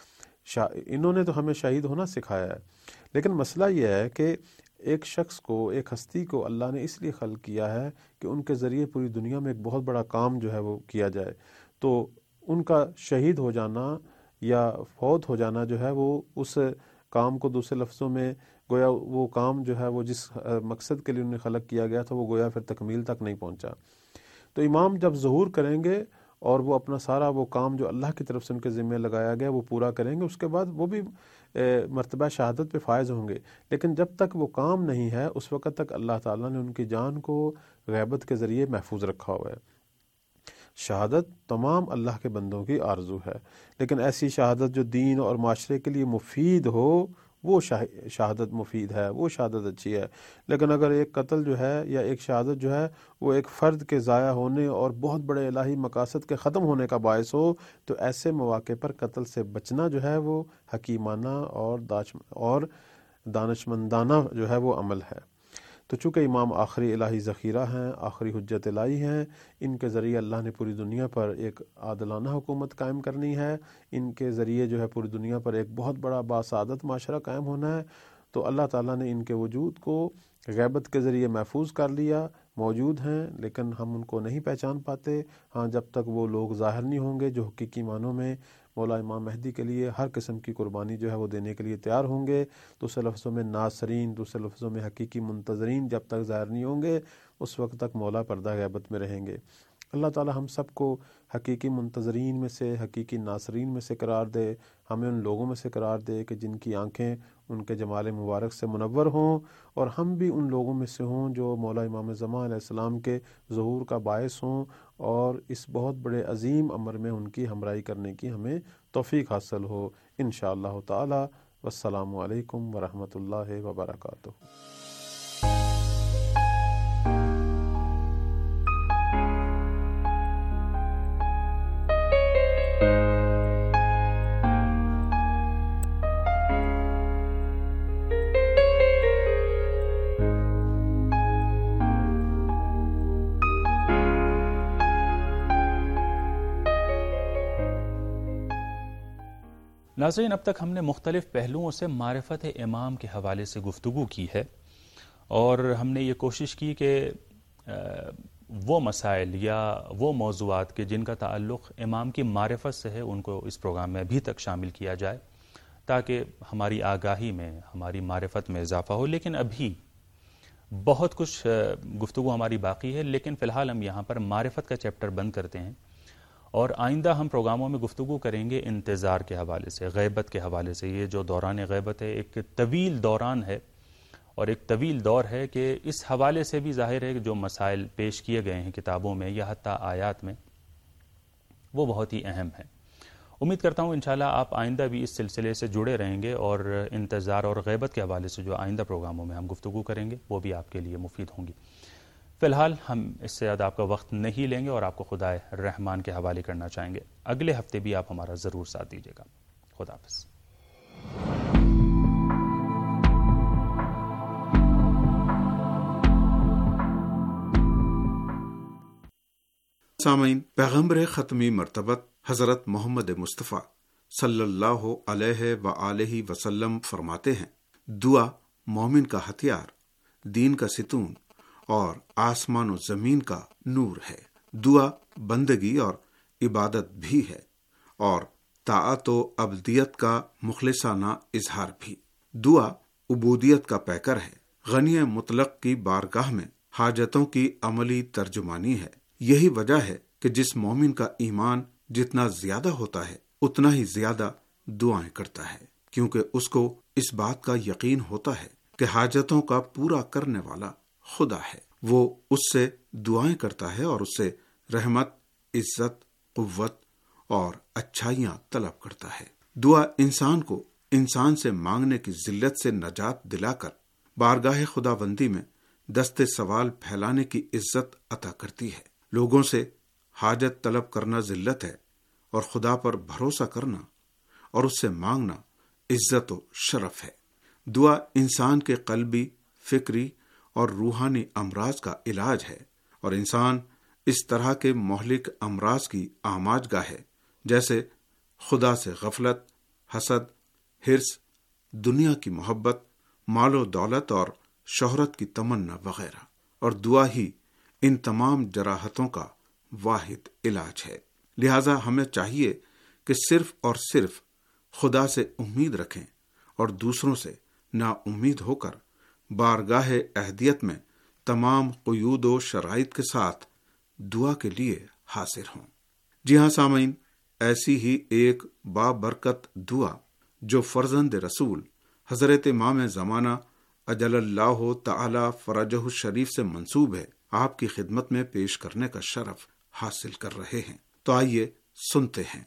انہوں نے تو ہمیں شہید ہونا سکھایا ہے. لیکن مسئلہ یہ ہے کہ ایک شخص کو، ایک ہستی کو اللہ نے اس لیے خلق کیا ہے کہ ان کے ذریعے پوری دنیا میں ایک بہت بڑا کام جو ہے وہ کیا جائے، تو ان کا شہید ہو جانا یا فوت ہو جانا جو ہے وہ اس کام کو دوسرے لفظوں میں گویا وہ کام جو ہے وہ جس مقصد کے لیے انہیں خلق کیا گیا تھا وہ گویا پھر تکمیل تک نہیں پہنچا. تو امام جب ظہور کریں گے اور وہ اپنا سارا وہ کام جو اللہ کی طرف سے ان کے ذمہ لگایا گیا وہ پورا کریں گے، اس کے بعد وہ بھی مرتبہ شہادت پہ فائز ہوں گے. لیکن جب تک وہ کام نہیں ہے اس وقت تک اللہ تعالیٰ نے ان کی جان کو غیبت کے ذریعے محفوظ رکھا ہوا ہے. شہادت تمام اللہ کے بندوں کی آرزو ہے، لیکن ایسی شہادت جو دین اور معاشرے کے لیے مفید ہو وہ شہادت مفید ہے، وہ شہادت اچھی ہے. لیکن اگر ایک قتل جو ہے یا ایک شہادت جو ہے وہ ایک فرد کے ضائع ہونے اور بہت بڑے الہی مقاصد کے ختم ہونے کا باعث ہو تو ایسے مواقع پر قتل سے بچنا جو ہے وہ حکیمانہ اور دانشمندانہ جو ہے وہ عمل ہے. تو چونکہ امام آخری الہی ذخیرہ ہیں، آخری حجت الہی ہیں، ان کے ذریعے اللہ نے پوری دنیا پر ایک عادلانہ حکومت قائم کرنی ہے، ان کے ذریعے جو ہے پوری دنیا پر ایک بہت بڑا باسعادت معاشرہ قائم ہونا ہے. تو اللہ تعالیٰ نے ان کے وجود کو غیبت کے ذریعے محفوظ کر لیا، موجود ہیں لیکن ہم ان کو نہیں پہچان پاتے. ہاں جب تک وہ لوگ ظاہر نہیں ہوں گے جو حقیقی معنوں میں مولا امام مہدی کے لیے ہر قسم کی قربانی جو ہے وہ دینے کے لیے تیار ہوں گے، دوسرے لفظوں میں ناصرین، دوسرے لفظوں میں حقیقی منتظرین جب تک ظاہر نہیں ہوں گے اس وقت تک مولا پردہ غیبت میں رہیں گے. اللہ تعالی ہم سب کو حقیقی منتظرین میں سے، حقیقی ناصرین میں سے قرار دے، ہمیں ان لوگوں میں سے قرار دے کہ جن کی آنکھیں ان کے جمال مبارک سے منور ہوں، اور ہم بھی ان لوگوں میں سے ہوں جو مولا امام زمان علیہ السلام کے ظہور کا باعث ہوں، اور اس بہت بڑے عظیم امر میں ان کی ہمراہی کرنے کی ہمیں توفیق حاصل ہو انشاءاللہ تعالی. والسلام علیکم ورحمۃ اللہ وبرکاتہ. ناظرین، اب تک ہم نے مختلف پہلوؤں سے معرفت امام کے حوالے سے گفتگو کی ہے، اور ہم نے یہ کوشش کی کہ وہ مسائل یا وہ موضوعات کے جن کا تعلق امام کی معرفت سے ہے ان کو اس پروگرام میں ابھی تک شامل کیا جائے تاکہ ہماری آگاہی میں، ہماری معرفت میں اضافہ ہو. لیکن ابھی بہت کچھ گفتگو ہماری باقی ہے، لیکن فی الحال ہم یہاں پر معرفت کا چیپٹر بند کرتے ہیں، اور آئندہ ہم پروگراموں میں گفتگو کریں گے انتظار کے حوالے سے، غیبت کے حوالے سے. یہ جو دوران غیبت ہے ایک طویل دوران ہے اور ایک طویل دور ہے کہ اس حوالے سے بھی ظاہر ہے کہ جو مسائل پیش کیے گئے ہیں کتابوں میں یا حتیٰ آیات میں وہ بہت ہی اہم ہیں. امید کرتا ہوں انشاءاللہ آپ آئندہ بھی اس سلسلے سے جڑے رہیں گے، اور انتظار اور غیبت کے حوالے سے جو آئندہ پروگراموں میں ہم گفتگو کریں گے وہ بھی آپ کے لیے مفید ہوں گی. فی الحال ہم اس سے زیادہ آپ کا وقت نہیں لیں گے اور آپ کو خدائے رحمان کے حوالے کرنا چاہیں گے. اگلے ہفتے بھی آپ ہمارا ضرور ساتھ دیجیے گا. خدا حافظ. سامعین، پیغمبر ختمی مرتبت حضرت محمد مصطفیٰ صلی اللہ علیہ وآلہ وسلم فرماتے ہیں، دعا مومن کا ہتھیار، دین کا ستون اور آسمان و زمین کا نور ہے. دعا بندگی اور عبادت بھی ہے، اور طاعت و عبدیت کا مخلصانہ اظہار بھی. دعا عبودیت کا پیکر ہے، غنی مطلق کی بارگاہ میں حاجتوں کی عملی ترجمانی ہے. یہی وجہ ہے کہ جس مومن کا ایمان جتنا زیادہ ہوتا ہے اتنا ہی زیادہ دعائیں کرتا ہے، کیونکہ اس کو اس بات کا یقین ہوتا ہے کہ حاجتوں کا پورا کرنے والا خدا ہے. وہ اس سے دعائیں کرتا ہے اور اس سے رحمت، عزت، قوت اور اچھائیاں طلب کرتا ہے. دعا انسان کو انسان سے مانگنے کی ذلت سے نجات دلا کر بارگاہ خداوندی میں دست سوال پھیلانے کی عزت عطا کرتی ہے. لوگوں سے حاجت طلب کرنا ذلت ہے، اور خدا پر بھروسہ کرنا اور اس سے مانگنا عزت و شرف ہے. دعا انسان کے قلبی، فکری اور روحانی امراض کا علاج ہے، اور انسان اس طرح کے مہلک امراض کی آماج گاہ ہے جیسے خدا سے غفلت، حسد، حرص، دنیا کی محبت، مال و دولت اور شہرت کی تمنا وغیرہ. اور دعا ہی ان تمام جراحتوں کا واحد علاج ہے. لہذا ہمیں چاہیے کہ صرف اور صرف خدا سے امید رکھیں اور دوسروں سے نا امید ہو کر بارگاہ اہدیت میں تمام قیود و شرائط کے ساتھ دعا کے لیے حاضر ہوں. جی ہاں سامعین، ایسی ہی ایک بابرکت دعا جو فرزند رسول حضرت امام زمانہ اجل اللہ تعالی فرجہ الشریف سے منسوب ہے، آپ کی خدمت میں پیش کرنے کا شرف حاصل کر رہے ہیں. تو آئیے سنتے ہیں.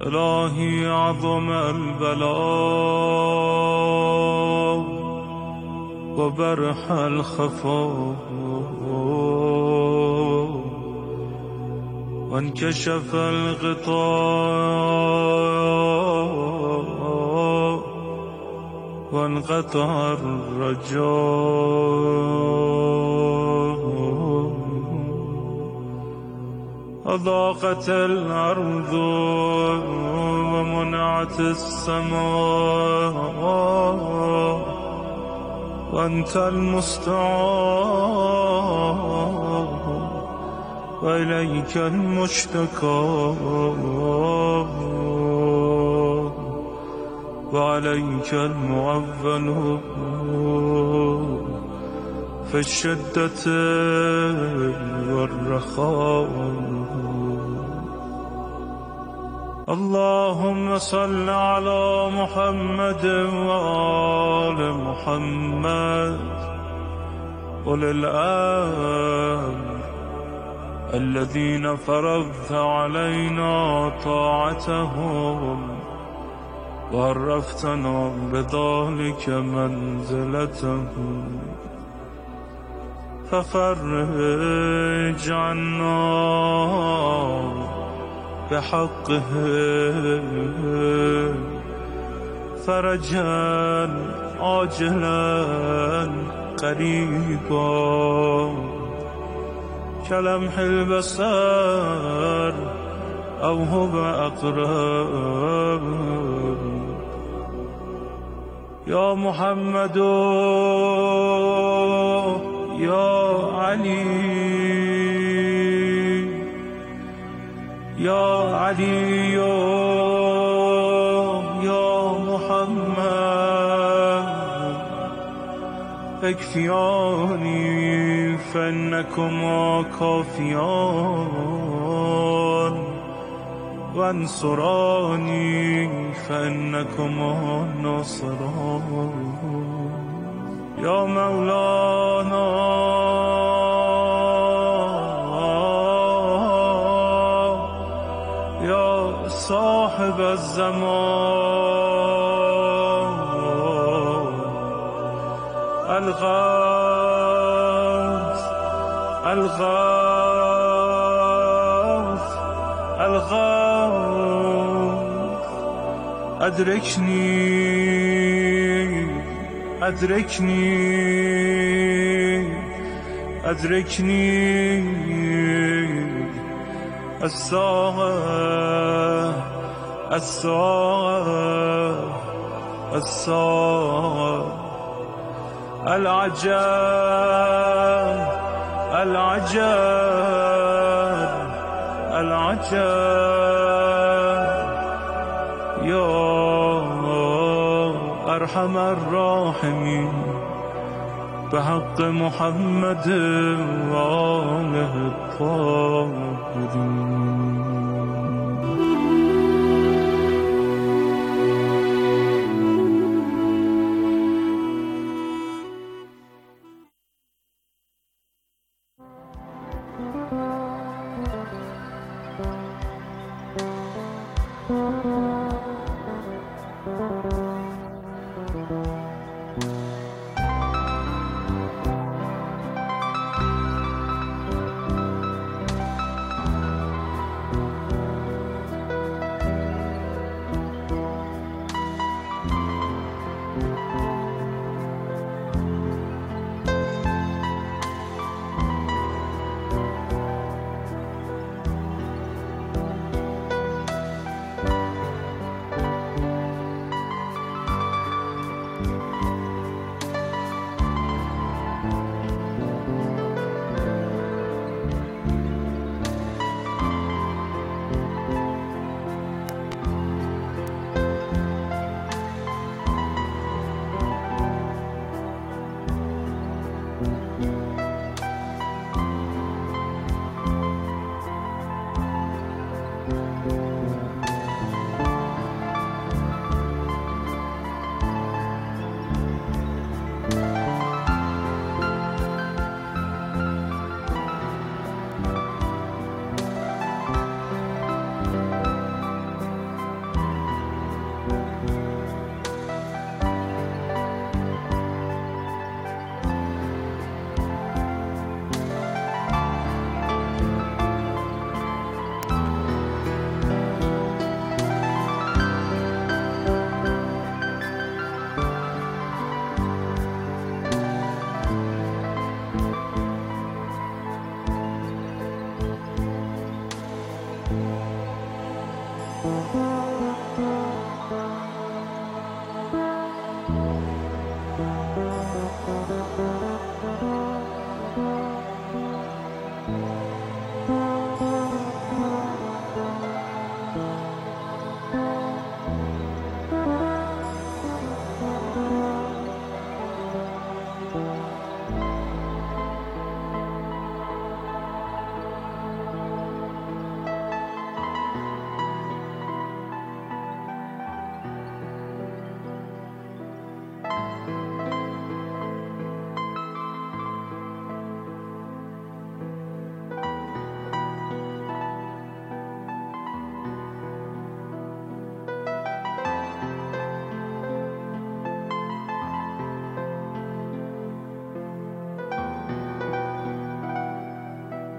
الہی عظم البلاء وبرح الخفاء وانكشف الغطاء وانقطع الرجاء أضاقت الأرض ومنعت السماء وأنت المستعان وإليك المشتكى وعليك المعول في الشدة والرخاء. اللهم صل على محمد وآل محمد أولي الأمر الذين فرضت علينا طاعتهم وعرفتنا بذلك منزلتهم ففرج عنا بحقه فرجا عاجلا قريبا كلمح البصر أو هو أقرب یا محمد یا علی یا علی یا محمد اکفیانی فانکما کافیان وانصرانی فانکما ناصران یا مولانا یا صاحب الزمان الغوث الغوث الغوث ادرکنی ادرکنی ادرکنی الساعة الساعة الساعة العجب العجب العجب يا أرحم الراحمين بحق محمد وآله الطاهرين.